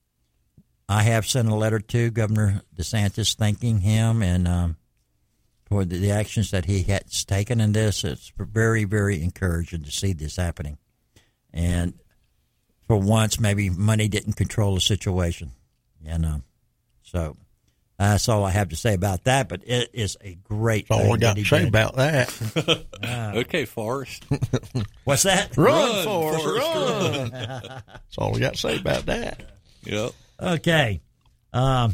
G: I have sent a letter to Governor DeSantis thanking him and um, for the, the actions that he has taken in this. It's very, very encouraging to see this happening. And for once, maybe money didn't control the situation. You know, so that's all I have to say about that. But it is a great.
H: That's all
G: thing
H: I got
G: that he
H: to say
G: did.
H: about that.
G: Ah.
I: Okay, Forrest.
G: What's that?
H: Run,
I: Run,
H: Forrest,
I: Forrest,
H: run.
I: run.
H: That's all we got to say about that.
I: Yep.
G: Okay. Um,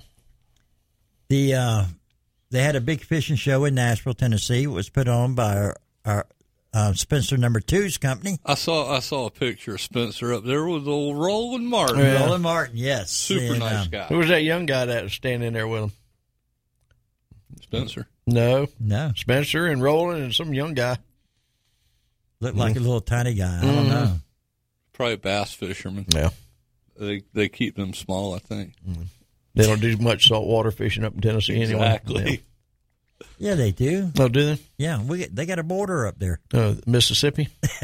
G: the uh, they had a big fishing show in Nashville, Tennessee. It was put on by our, our uh, Spencer Number Two's company.
I: I saw I saw a picture of Spencer up there with old Roland Martin.
H: Yeah.
G: Roland Martin, yes,
I: Super
G: And,
I: nice
G: um,
I: guy.
H: Who was that young guy that was standing there with him?
I: Spencer.
H: No.
G: No.
H: Spencer and Roland and some young guy.
G: Looked like a little tiny guy. I
H: Mm-hmm.
G: don't know.
I: Probably bass fisherman.
H: Yeah.
I: They they keep them small, I think.
H: They don't do much saltwater fishing up in Tennessee anyway.
I: Exactly.
G: Yeah, they do.
H: Oh, do they?
G: Yeah, we get, they got a border up there.
H: Uh, Mississippi?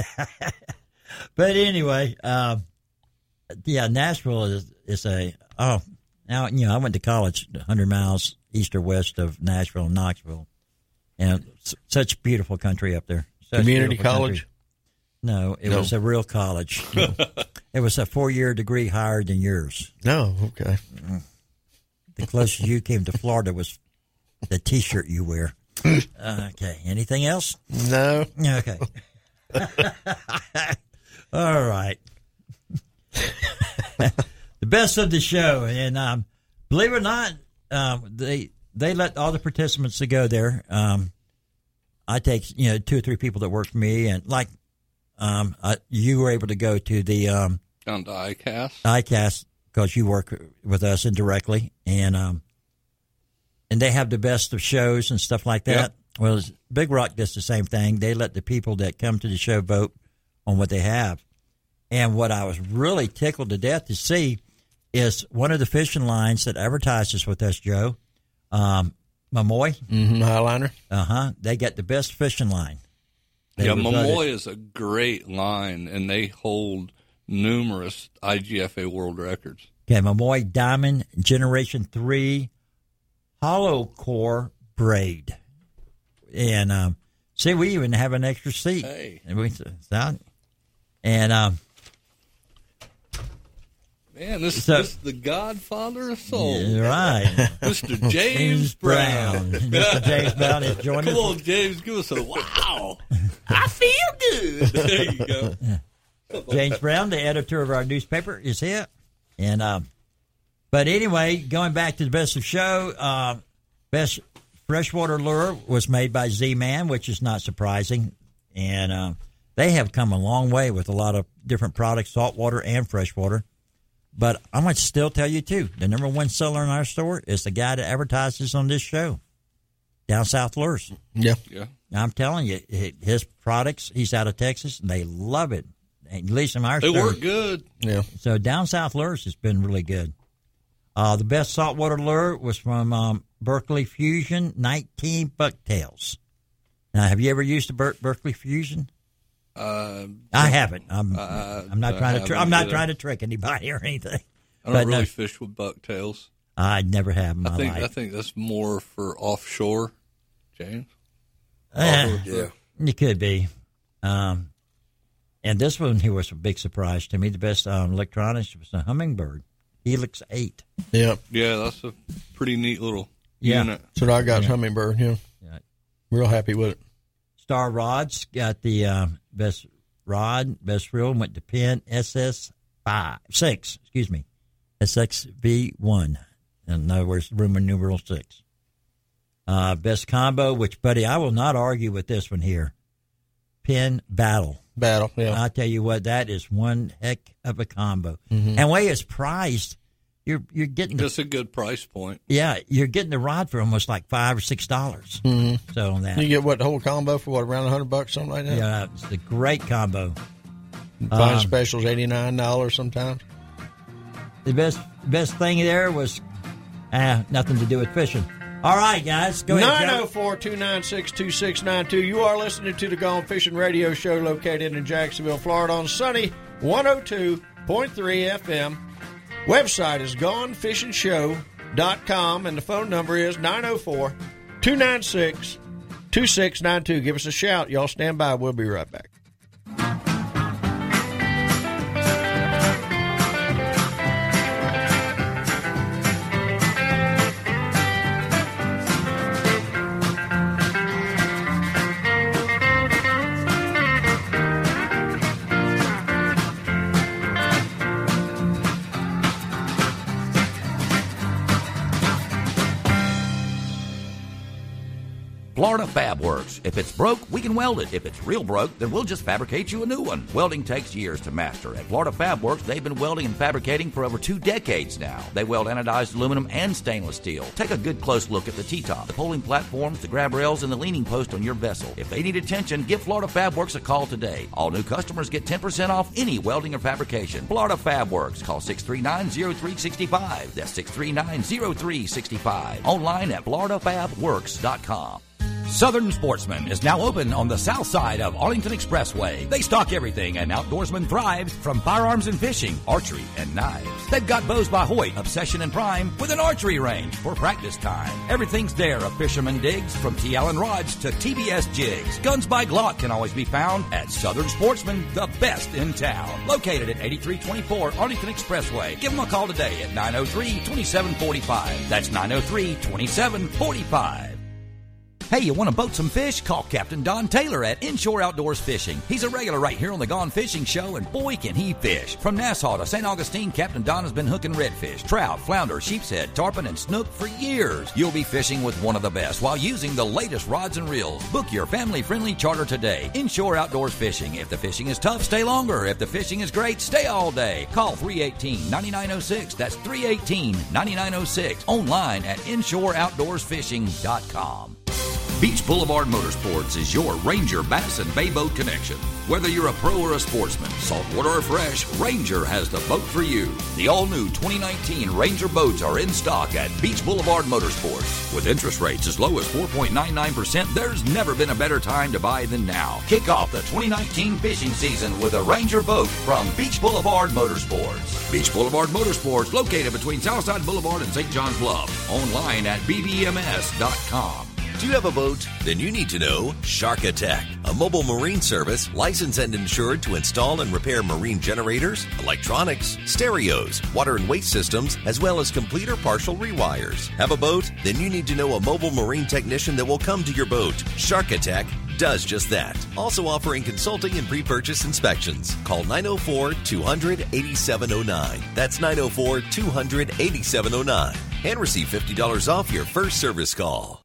G: But anyway, um, yeah, Nashville is is a oh now you know I went to college one hundred miles east or west of Nashville, Knoxville, and s- such beautiful country up there. Such
H: Community
G: beautiful
H: college?
G: country. No, it
H: No.
G: was a real college. It was a four year degree higher than yours.
H: No, okay.
G: The closest you came to Florida was the T-shirt you wear. Okay. Anything else?
H: No.
G: Okay. All right. The best of the show, and um, believe it or not, um, they they let all the participants to go there. Um, I take you know two or three people that work for me, and like um, I, you were able to go to the um,
I: Down to ICAST.
G: ICAST because you work with us indirectly, and um, and they have the best of shows and stuff like that.
I: Yep.
G: Well, Big Rock does the same thing. They let the people that come to the show vote on what they have. And what I was really tickled to death to see is one of the fishing lines that advertises with us, Joe, um, Mamoy.
H: Mm-hmm, Highliner.
G: Uh-huh. They got the best fishing line. They
I: Yeah,
G: were
I: Momoy
G: voted-
I: is a great line, and they hold numerous I G F A world records.
G: Okay, Mamoy Diamond Generation three Hollow Core Braid. And, um, see, we even have an extra seat.
I: Hey.
G: And, we, and um,
I: Man, this,
G: So-
I: this is the godfather of soul.
G: Yeah, right.
I: Mister James Brown.
G: Mister James Brown is joining
I: Come
G: us.
I: on, James, give us a wow. I feel good. There you go.
G: James Brown, the editor of our newspaper, is here. And um, but anyway, going back to the best of show, uh, best freshwater lure was made by Z-Man, which is not surprising. And uh, they have come a long way with a lot of different products, saltwater and freshwater. But I'm going to still tell you, too, the number one seller in our store is the guy that advertises on this show, Down South Lures.
H: Yeah.
I: Yeah.
G: I'm telling you, his products, he's out of Texas, and they love it. At least in our
I: They
G: store.
I: work good.
H: Yeah.
G: So Down South Lures has been really good. Uh, the best saltwater lure was from um, Berkeley Fusion, nineteen bucktails. Now, have you ever used a Ber- Berkeley Fusion?
I: Uh,
G: I haven't. I'm,
I: uh,
G: I'm not
I: I
G: trying to. Tr- I'm
I: haven't
G: not
I: either.
G: trying to trick anybody or anything.
I: I don't
G: But
I: really
G: no,
I: fish with bucktails.
G: I never have in my
I: I think
G: life.
I: I think that's more for offshore, James.
G: Eh,
I: Yeah.
G: It could be. Um, and this one here was a big surprise to me. The best um, electronics was a Humminbird, Helix eight.
H: Yeah.
I: Yeah, that's a pretty neat little
G: Yeah.
I: unit.
H: So I got
G: Yeah.
H: Humminbird, yeah.
G: Yeah.
H: Real happy with it.
G: Star Rods got the uh, best rod, best reel, went to Penn S S five, six, excuse me, S X V one. In other words, Roman numeral six. Uh, best combo, which, buddy, I will not argue with this one here. Penn Battle.
H: Battle, yeah.
G: I'll tell you what, that is one heck of a combo.
H: Mhm.
G: And way it's priced, you're you're getting the,
I: That's a good price point.
G: yeah, you're getting the rod for almost like five or six dollars.
H: Mm-hmm.
G: So on that,
H: You get what, the whole combo for what, around a hundred bucks, something like that?
G: yeah, it's a great combo.
H: Find
G: Um,
H: specials eighty nine dollars sometimes.
G: The best best thing there was ah, nothing to do with fishing. All right, guys, go ahead.
H: nine
G: Joe.
H: oh four, two nine six, two six nine two. You are listening to the Gone Fishing Radio Show located in Jacksonville, Florida on sunny one oh two point three F M. Website is gone fishing show dot com and the phone number is nine oh four, two nine six, two six nine two. Give us a shout. Y'all stand by. We'll be right back.
C: Florida Fab Works. If it's broke, we can weld it. If it's real broke, then we'll just fabricate you a new one. Welding takes years to master. At Florida Fab Works, they've been welding and fabricating for over two decades now. They weld anodized aluminum and stainless steel. Take a good close look at the T-top, the polling platforms, the grab rails, and the leaning post on your vessel. If they need attention, give Florida Fab Works a call today. All new customers get ten percent off any welding or fabrication. Florida Fab Works. Call six three nine, oh three six five. That's six three nine, oh three six five. Online at florida fab works dot com. Southern Sportsman is now open on the south side of Arlington Expressway. They stock everything an outdoorsman thrives, from firearms and fishing, archery, and knives. They've got Bows by Hoyt, Obsession, and Prime with an archery range for practice time. Everything's there of fisherman digs, from T. Allen rods to T B S jigs. Guns by Glock can always be found at Southern Sportsman, the best in town. Located at eighty-three twenty-four Arlington Expressway. Give them a call today at nine oh three, two seven four five. That's nine oh three, two seven four five. Hey, you want to boat some fish? Call Captain Don Taylor at Inshore Outdoors Fishing. He's a regular right here on the Gone Fishing Show, and boy, can he fish. From Nassau to Saint Augustine, Captain Don has been hooking redfish, trout, flounder, sheepshead, tarpon, and snook for years. You'll be fishing with one of the best while using the latest rods and reels. Book your family-friendly charter today. Inshore Outdoors Fishing. If the fishing is tough, stay longer. If the fishing is great, stay all day. Call three one eight, nine nine oh six. That's three one eight, nine nine oh six. Online at inshore outdoors fishing dot com. Beach Boulevard Motorsports is your Ranger Bass and Bay Boat connection. Whether you're a pro or a sportsman, saltwater or fresh, Ranger has the boat for you. The all-new twenty nineteen Ranger boats are in stock at Beach Boulevard Motorsports. With interest rates as low as four point nine nine percent, there's never been a better time to buy than now. Kick off the twenty nineteen fishing season with a Ranger boat from Beach Boulevard Motorsports. Beach Boulevard Motorsports, located between Southside Boulevard and Saint John's Bluff. Online at b b m s dot com.
P: Do you have a boat? Then you need to know Shark Attack, a mobile marine service licensed and insured to install and repair marine generators, electronics, stereos, water and waste systems, as well as complete or partial rewires. Have a boat? Then you need to know a mobile marine technician that will come to your boat. Shark Attack does just that. Also offering consulting and pre-purchase inspections. Call nine oh four, two hundred, eighty-seven oh nine. That's nine oh four, two hundred, eighty-seven oh nine. And receive fifty dollars off your first service call.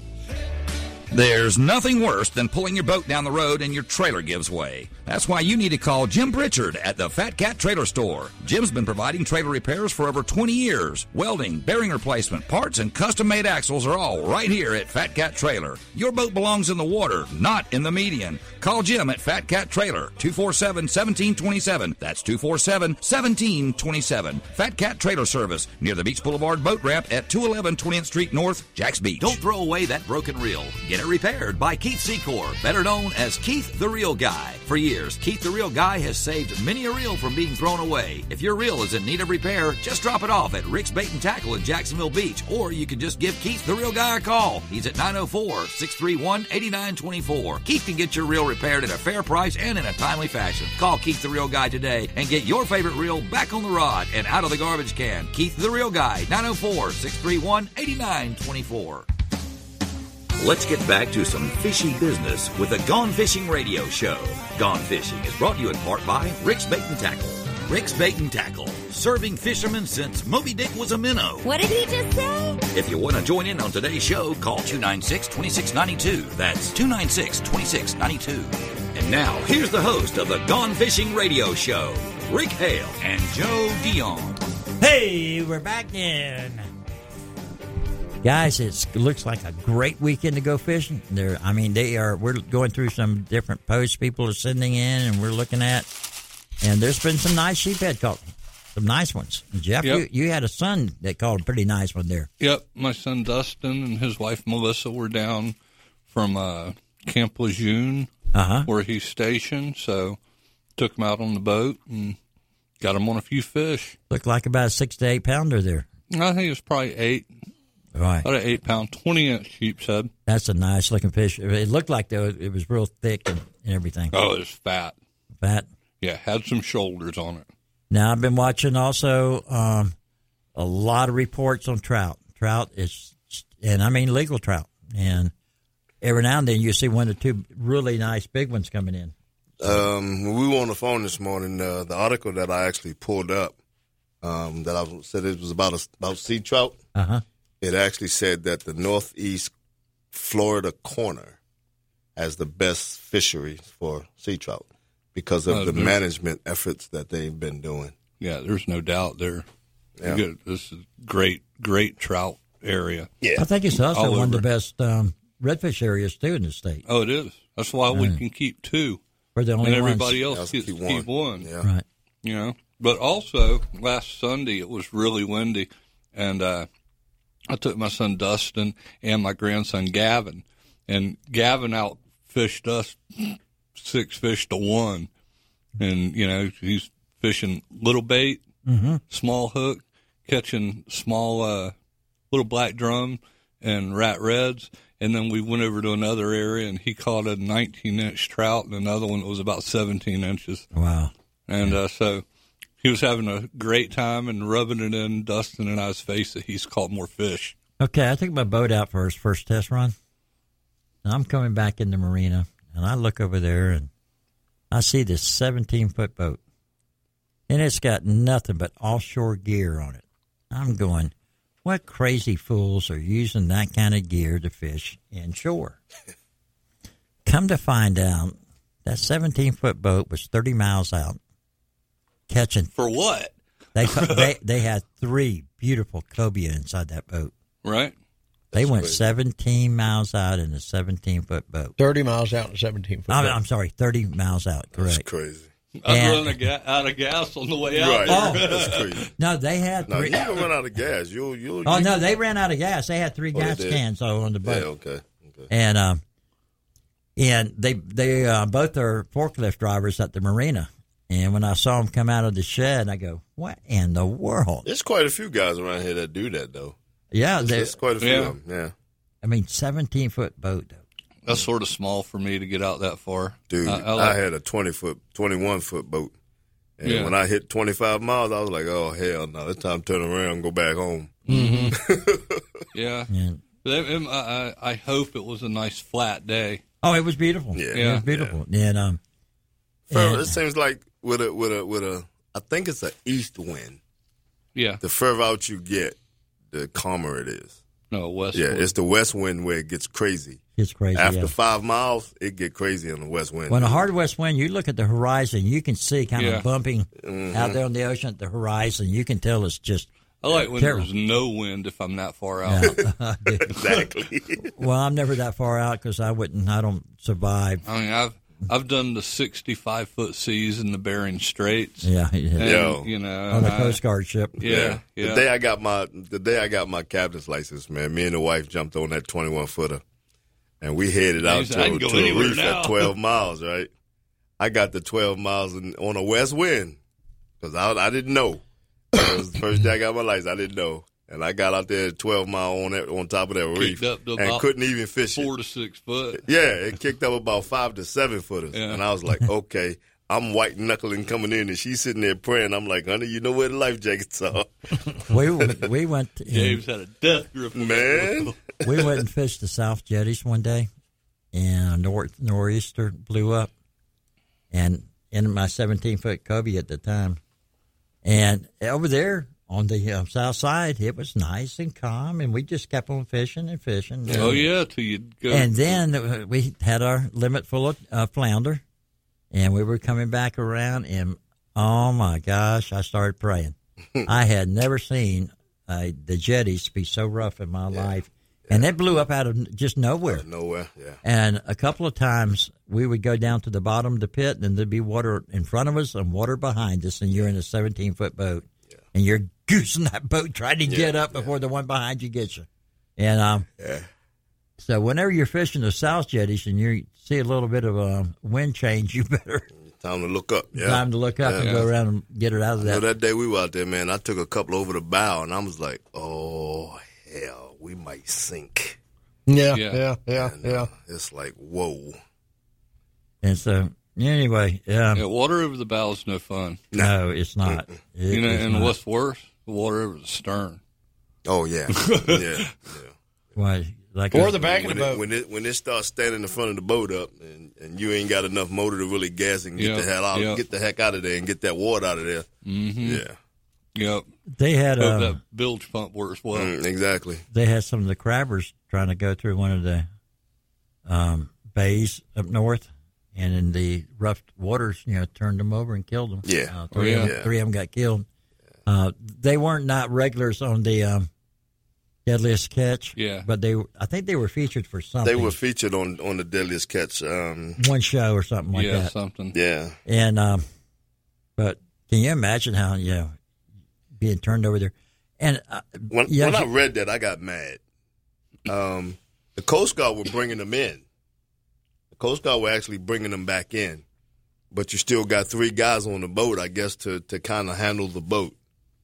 C: There's nothing worse than pulling your boat down the road and your trailer gives way. That's why you need to call Jim Pritchard at the Fat Cat Trailer Store. Jim's been providing trailer repairs for over twenty years. Welding, bearing replacement, parts, and custom-made axles are all right here at Fat Cat Trailer. Your boat belongs in the water, not in the median. Call Jim at Fat Cat Trailer, two four seven, one seven two seven. That's two four seven, one seven two seven. Fat Cat Trailer Service, near the Beach Boulevard Boat Ramp at two eleven twentieth Street North, Jacks Beach.
K: Don't throw away that broken reel. Get it repaired by Keith Secor, better known as Keith the Reel Guy. For years, Keith the Reel Guy has saved many a reel from being thrown away. If your reel is in need of repair, just drop it off at Rick's Bait and Tackle in Jacksonville Beach, or you can just give Keith the Reel Guy a call. He's at nine oh four, six three one, eight nine two four. Keith can get your reel repaired at a fair price and in a timely fashion. Call Keith the Reel Guy today and get your favorite reel back on the rod and out of the garbage can. Keith the Reel Guy, nine oh four, six three one, eight nine two four. Let's get back to some fishy business with the Gone Fishing Radio Show. Gone Fishing is brought to you in part by Rick's Bait and Tackle. Rick's Bait and Tackle, serving fishermen since Moby Dick was a minnow.
R: What did he just say?
K: If you want to join in on today's show, call two nine six, two six nine two. That's two nine six, two six nine two. And now, here's the host of the Gone Fishing Radio Show, Rick Hale and Joe Dion.
G: Hey, we're back in. Guys, it's, it looks like a great weekend to go fishing. There, I mean, they are. We're going through some different posts people are sending in, and we're looking at. And there's been some nice sheephead caught, some nice ones. Jeff,
I: Yep.
G: you, you had a son that caught a pretty nice one there.
I: Yep, my son Dustin and his wife Melissa were down from uh, Camp Lejeune,
G: uh-huh.
I: where he's stationed. So took him out on the boat and got him on a few fish.
G: Looked like about a six to eight pounder there.
I: I think it was probably eight.
G: Right.
I: About an eight pound, twenty inch sheep's head.
G: That's a nice looking fish. It looked like though it was real thick and, and everything.
I: Oh, it was fat.
G: Fat.
I: Yeah, had some shoulders on it.
G: Now I've been watching also um, a lot of reports on trout. Trout is, and I mean legal trout, and every now and then you see one or two really nice big ones coming in.
S: Um, when we were on the phone this morning, uh, the article that I actually pulled up, um, that I said it was about a, about sea trout.
G: Uh huh.
S: It actually said that the northeast Florida corner has the best fisheries for sea trout because of
I: Uh,
S: the
I: there's-
S: management efforts that they've been doing.
I: Yeah, there's no doubt there.
S: Yeah.
I: Good. This is great, great trout area.
S: Yeah,
G: I think it's also
I: All
G: one of the
I: over.
G: best um, redfish areas too in the state.
I: Oh, it is. That's why we
G: Right.
I: can keep two.
G: We're the only
I: and everybody
G: ones.
I: else
S: Yeah,
I: gets to
S: keep
I: keep
S: one.
I: one.
S: Yeah.
G: Right.
I: You know, but also last Sunday it was really windy, and uh, I took my son Dustin and my grandson Gavin, and Gavin outfished us six fish to one, and you know he's fishing little bait,
G: Mm-hmm.
I: small hook, catching small uh, little black drum and rat reds. And then we went over to another area, and he caught a nineteen inch trout, and another one that was about seventeen inches.
G: Wow.
I: And uh, so he was having a great time and rubbing it in Dustin and I's face that he's caught more fish.
G: Okay, I took my boat out for his first test run. Now I'm coming back in the marina, and I look over there, and I see this seventeen-foot boat. And it's got nothing but offshore gear on it. I'm going, what crazy fools are using that kind of gear to fish inshore? Come to find out, that seventeen-foot boat was thirty miles out, catching.
I: For what?
G: They they they had three beautiful cobia inside that boat.
I: Right.
G: They
H: That's
G: went
H: crazy.
G: seventeen miles out in a seventeen-foot boat.
H: thirty miles out and seventeen foot.
G: I'm, I'm sorry, thirty miles out, correct.
S: That's crazy.
I: I'd
G: And-
I: run a ga- out of gas on the way out.
S: Right.
I: there.
S: Oh, that's crazy.
G: No, they had
S: No,
G: three.
S: you don't run out of gas. You'll, you'll,
G: Oh,
S: you,
G: no, they ran out of gas. They had three
S: Oh, they
G: gas
S: did?
G: cans though, on the boat.
S: Yeah, okay. okay.
G: And um, and they they uh, both are forklift drivers at the marina. And when I saw them come out of the shed, I go, "What in the world?"
S: There's quite a few guys around here that do that, though.
G: Yeah,
S: There's,
G: they-
S: there's quite a few
I: Yeah.
S: of them, yeah.
G: I mean, seventeen-foot boat. Though.
I: That's sort of small for me to get out that far.
S: Dude,
I: I,
S: I,
I: I like-
S: had a twenty-foot, twenty-one-foot boat. And
I: Yeah.
S: when I hit twenty-five miles, I was like, oh, hell no. It's time to turn around and go back home.
I: Mm-hmm. yeah.
G: Yeah.
I: But it- it- I, I I hope it was a nice flat day.
G: Oh, it was beautiful.
S: Yeah,
G: it was beautiful. Yeah. And um,
S: Further,
G: and-
S: it seems like with a with a with a, I think it's an east wind.
I: Yeah.
S: The further out you get, the calmer it is.
I: No, west.
S: Yeah,
I: wind.
S: it's the west wind where it gets crazy.
G: It's crazy.
S: After
G: yeah.
S: five miles, it get crazy on the west wind.
G: When a hard west wind, you look at the horizon, you can see kind
I: Yeah.
G: of bumping
S: Mhm.
G: out there on the ocean at the horizon. You can tell it's just.
I: I like when
G: terrible.
I: there's no wind if I'm that far out.
G: Yeah.
S: Exactly.
G: Well, I'm never that far out because I wouldn't. I don't survive.
I: I mean, I've I've done the sixty-five foot seas in the Bering Straits.
G: Yeah, yeah.
I: And,
S: Yo.
I: you know,
G: On the
I: I-
G: Coast Guard ship.
I: Yeah, yeah.
S: The day I got my the day I got my captain's license, man, me and the wife jumped on that twenty-one footer, and we headed
I: Man,
S: out
I: you said, "I
S: to,
I: can go
S: to the
I: anywhere
S: reef
I: now."
S: at twelve miles. Right, I got the twelve miles in, on a west wind because I I didn't know. It was the first day I got my license. I didn't know. And I got out there at twelve mile on that, on top of that reef
I: Kicked up to
S: and
I: about
S: couldn't even fish
I: four
S: it.
I: to six foot.
S: Yeah, it kicked up about five to seven footers.
I: Yeah.
S: And I was like, okay, I'm white knuckling coming in, and she's sitting there praying. I'm like, honey, you know where the life jackets are.
G: We we went. To,
I: James had a death grip. on
S: Man.
I: that.
G: we went and fished the South Jetties one day, and a north nor'easter blew up, and in my seventeen foot Kobe at the time, and over there on the uh, south side, it was nice and calm, and we just kept on fishing and fishing.
I: Oh yeah, till you go.
G: And then uh, we had our limit full of uh, flounder, and we were coming back around, and oh my gosh, I started praying. I had never seen uh, the jetties be so rough in my
S: Yeah.
G: life, and they blew up out of just nowhere.
S: Nowhere, yeah.
G: And a couple of times we would go down to the bottom of the pit, and there'd be water in front of us and water behind us, and you're in a seventeen foot boat, and you're goosing that boat trying to get up before the one behind you gets you. And um,
S: Yeah.
G: so whenever you're fishing the South Jetties and you see a little bit of a wind change, you better
S: Time to look up. Yeah.
G: time to look up and
S: Yeah.
G: go around and get it out of
S: I know
G: that.
S: that day we were out there, man, I took a couple over the bow, and I was like, oh, hell, we might sink.
H: Yeah,
I: Yeah.
H: yeah, yeah,
S: And,
H: yeah.
S: uh, it's like, whoa.
G: And so anyway, um,
I: Yeah, water over the bow is no fun.
G: no, it's not. It
I: you know,
G: is
I: and
G: not.
I: what's worse, the water over the stern.
S: Oh, yeah. yeah. yeah.
G: Why, like
H: Or
G: a-
H: the back of
S: when
H: the
S: it,
H: boat.
S: when it when it starts standing in front of the boat up, and, and you ain't got enough motor to really gas and get
I: Yeah,
S: the hell out,
I: yeah.
S: get the heck out of there, and get that water out of there.
I: Mm-hmm.
S: Yeah,
I: Yep.
G: they had
I: Hope
G: uh,
I: that bilge pump works well.
S: Mm, exactly.
G: they had some of the crabbers trying to go through one of the um, bays up north, and in the rough waters, you know, turned them over and killed them.
S: Yeah.
G: uh, three,
I: Oh,
G: of
I: yeah.
G: them, three of them got killed. Uh, they weren't not regulars on the um, Deadliest Catch.
I: Yeah.
G: but they, I think they were featured for something.
S: They were featured on on the Deadliest Catch. Um,
G: one show or something like
I: yeah,
G: that.
I: something.
S: yeah,
G: And um, but can you imagine how you know being turned over there? And uh,
S: when
G: yeah,
S: when I
G: you-
S: read that, I got mad. Um, the Coast Guard were bringing them in. The Coast Guard were actually bringing them back in, but you still got three guys on the boat, I guess, to to kind of handle the boat.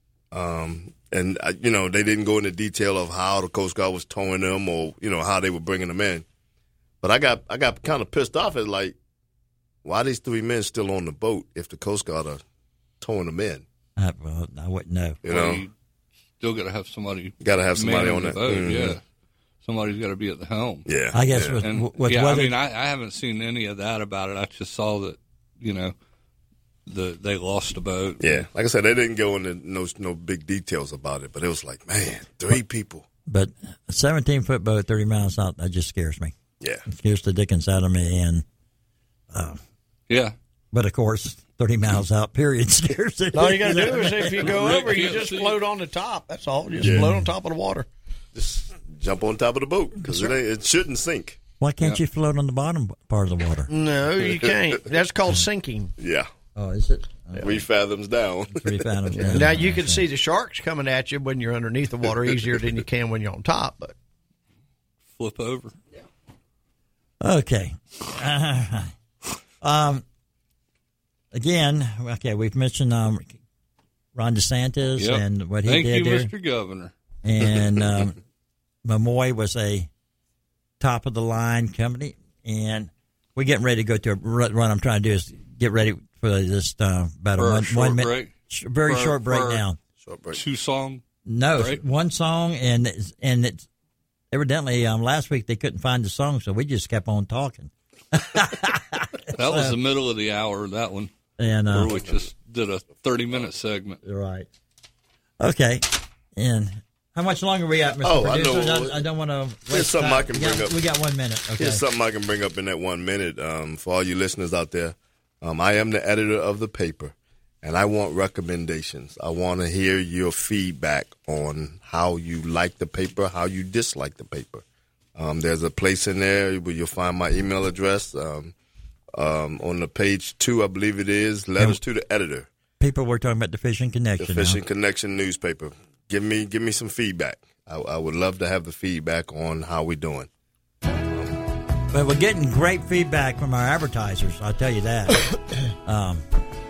S: Um, and uh, you know, they didn't go into detail of how the Coast Guard was towing them, or you know how they were bringing them in. But I got I got kind of pissed off at like, why are these three men still on the boat if the Coast Guard are towing them in?
G: I, well, I wouldn't know.
S: You
I: Well,
S: know,
I: you still got to have somebody.
S: got to have somebody
I: manning
S: on
I: the
S: that.
I: boat.
S: Mhm.
I: Yeah, somebody's got to be at the helm.
S: Yeah,
G: I guess
S: yeah.
G: with,
I: And
G: with
I: yeah,
G: weather,
I: I mean, I, I haven't seen any of that about it. I just saw that, you know, the they lost a boat.
S: Yeah, like I said, they didn't go into no no big details about it, but it was like, man, three people.
G: but a seventeen foot boat, thirty miles out, that just scares me.
S: Yeah,
G: It scares the dickens out of me. And uh,
I: Yeah.
G: but of course, thirty miles out, period, scares it.
H: All you got to do is if you go
I: Rick
H: over, you
I: can't
H: just
I: see.
H: float on the top. That's all. Just
S: Yeah.
H: float on top of the water.
S: just jump on top of the boat because it, ain't- it shouldn't sink.
G: Why can't you float on the bottom part of the water?
H: No, you can't. That's called sinking.
S: Yeah,
G: Oh, is it?
S: three fathoms down.
G: Three fathoms down.
H: Now you can see the sharks coming at you when you're underneath the water easier than you can when you're on top. But
I: Flip over.
G: Okay. um. Again, okay, we've mentioned um, Ron DeSantis
I: Yep.
G: and what he
I: Thank
G: did
I: you,
G: there.
I: Mister Governor.
G: And um, Momoy was a top of the line company, and we're getting ready to go to a run. run I'm trying to do is get ready for this uh, about
I: For
G: a
I: a
G: one,
I: short
G: one minute,
I: break?
G: sh- very
I: For-
G: short break
I: for-
G: now.
S: Short break.
I: Two song.
G: No,
I: break?
G: one song, and it's, and it's evidently um, last week they couldn't find the song, so we just kept on talking.
I: That was the middle of the hour, that one.
G: And uh,
I: where we just did a thirty-minute segment.
G: Right. Okay. And how much longer we got, Mister
S: Oh,
G: Producer?
S: I know.
G: I, I don't want to
S: Here's
G: waste
S: something
G: time.
S: I can
G: we
S: bring
G: got,
S: up.
G: We got one minute. Okay.
S: Here's something I can bring up in that one minute um, for all you listeners out there. Um, I am the editor of the paper, and I want recommendations. I want to hear your feedback on how you like the paper, how you dislike the paper. Um, there's a place in there where you'll find my email address. Um, um, on the page two, I believe it is, letters
G: And
S: to the editor.
G: People were talking about the Fishing Connection.
S: The Fishing
G: now.
S: Connection newspaper. Give me, give me some feedback. I, I would love to have the feedback on how we're doing.
G: But we're getting great feedback from our advertisers, I'll tell you that. um,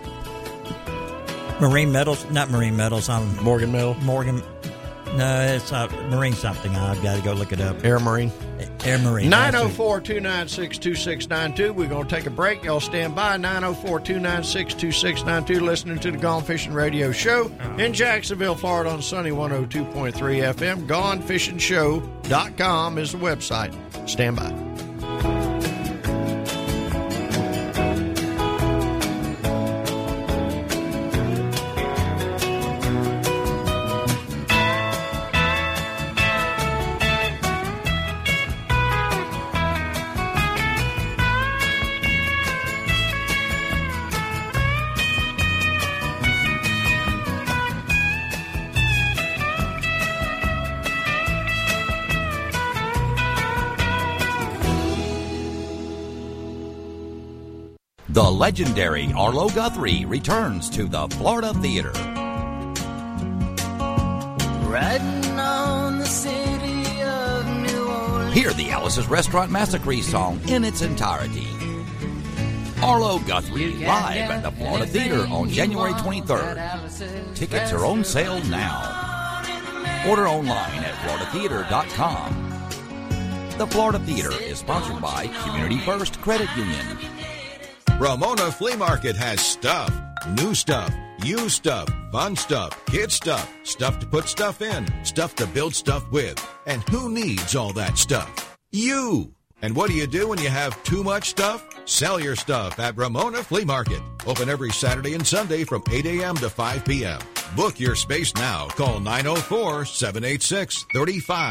G: Marine Metals, not Marine Metals, um,
H: Morgan Metal.
G: Morgan, no, it's uh, Marine something. I've got to go look it up.
H: Air Marine.
G: Air Marine.
H: nine oh four, two nine six, two six nine two. We're going to take a break. Y'all stand by. nine oh four, two nine six, two six nine two. Listening to the Gone Fishing Radio Show in Jacksonville, Florida on Sunny one oh two point three F M. gone fishing show dot com is the website. Stand by.
C: The legendary Arlo Guthrie returns to the Florida Theater.
B: Riding on the city of New Orleans.
C: Hear the Alice's Restaurant Massacre song in its entirety. Arlo Guthrie live at the Florida Theater on January twenty-third. Tickets are on sale now. Order online at florida theater dot com. The Florida Theater is sponsored by Community First Credit Union.
O: Ramona Flea Market has stuff. New stuff, used stuff, fun stuff, kid stuff, stuff to put stuff in, stuff to build stuff with. And who needs all that stuff? You! And what do you do when you have too much stuff? Sell your stuff at Ramona Flea Market. Open every Saturday and Sunday from eight a.m. to five p.m. Book your space now. Call nine oh four, seven eight six, three five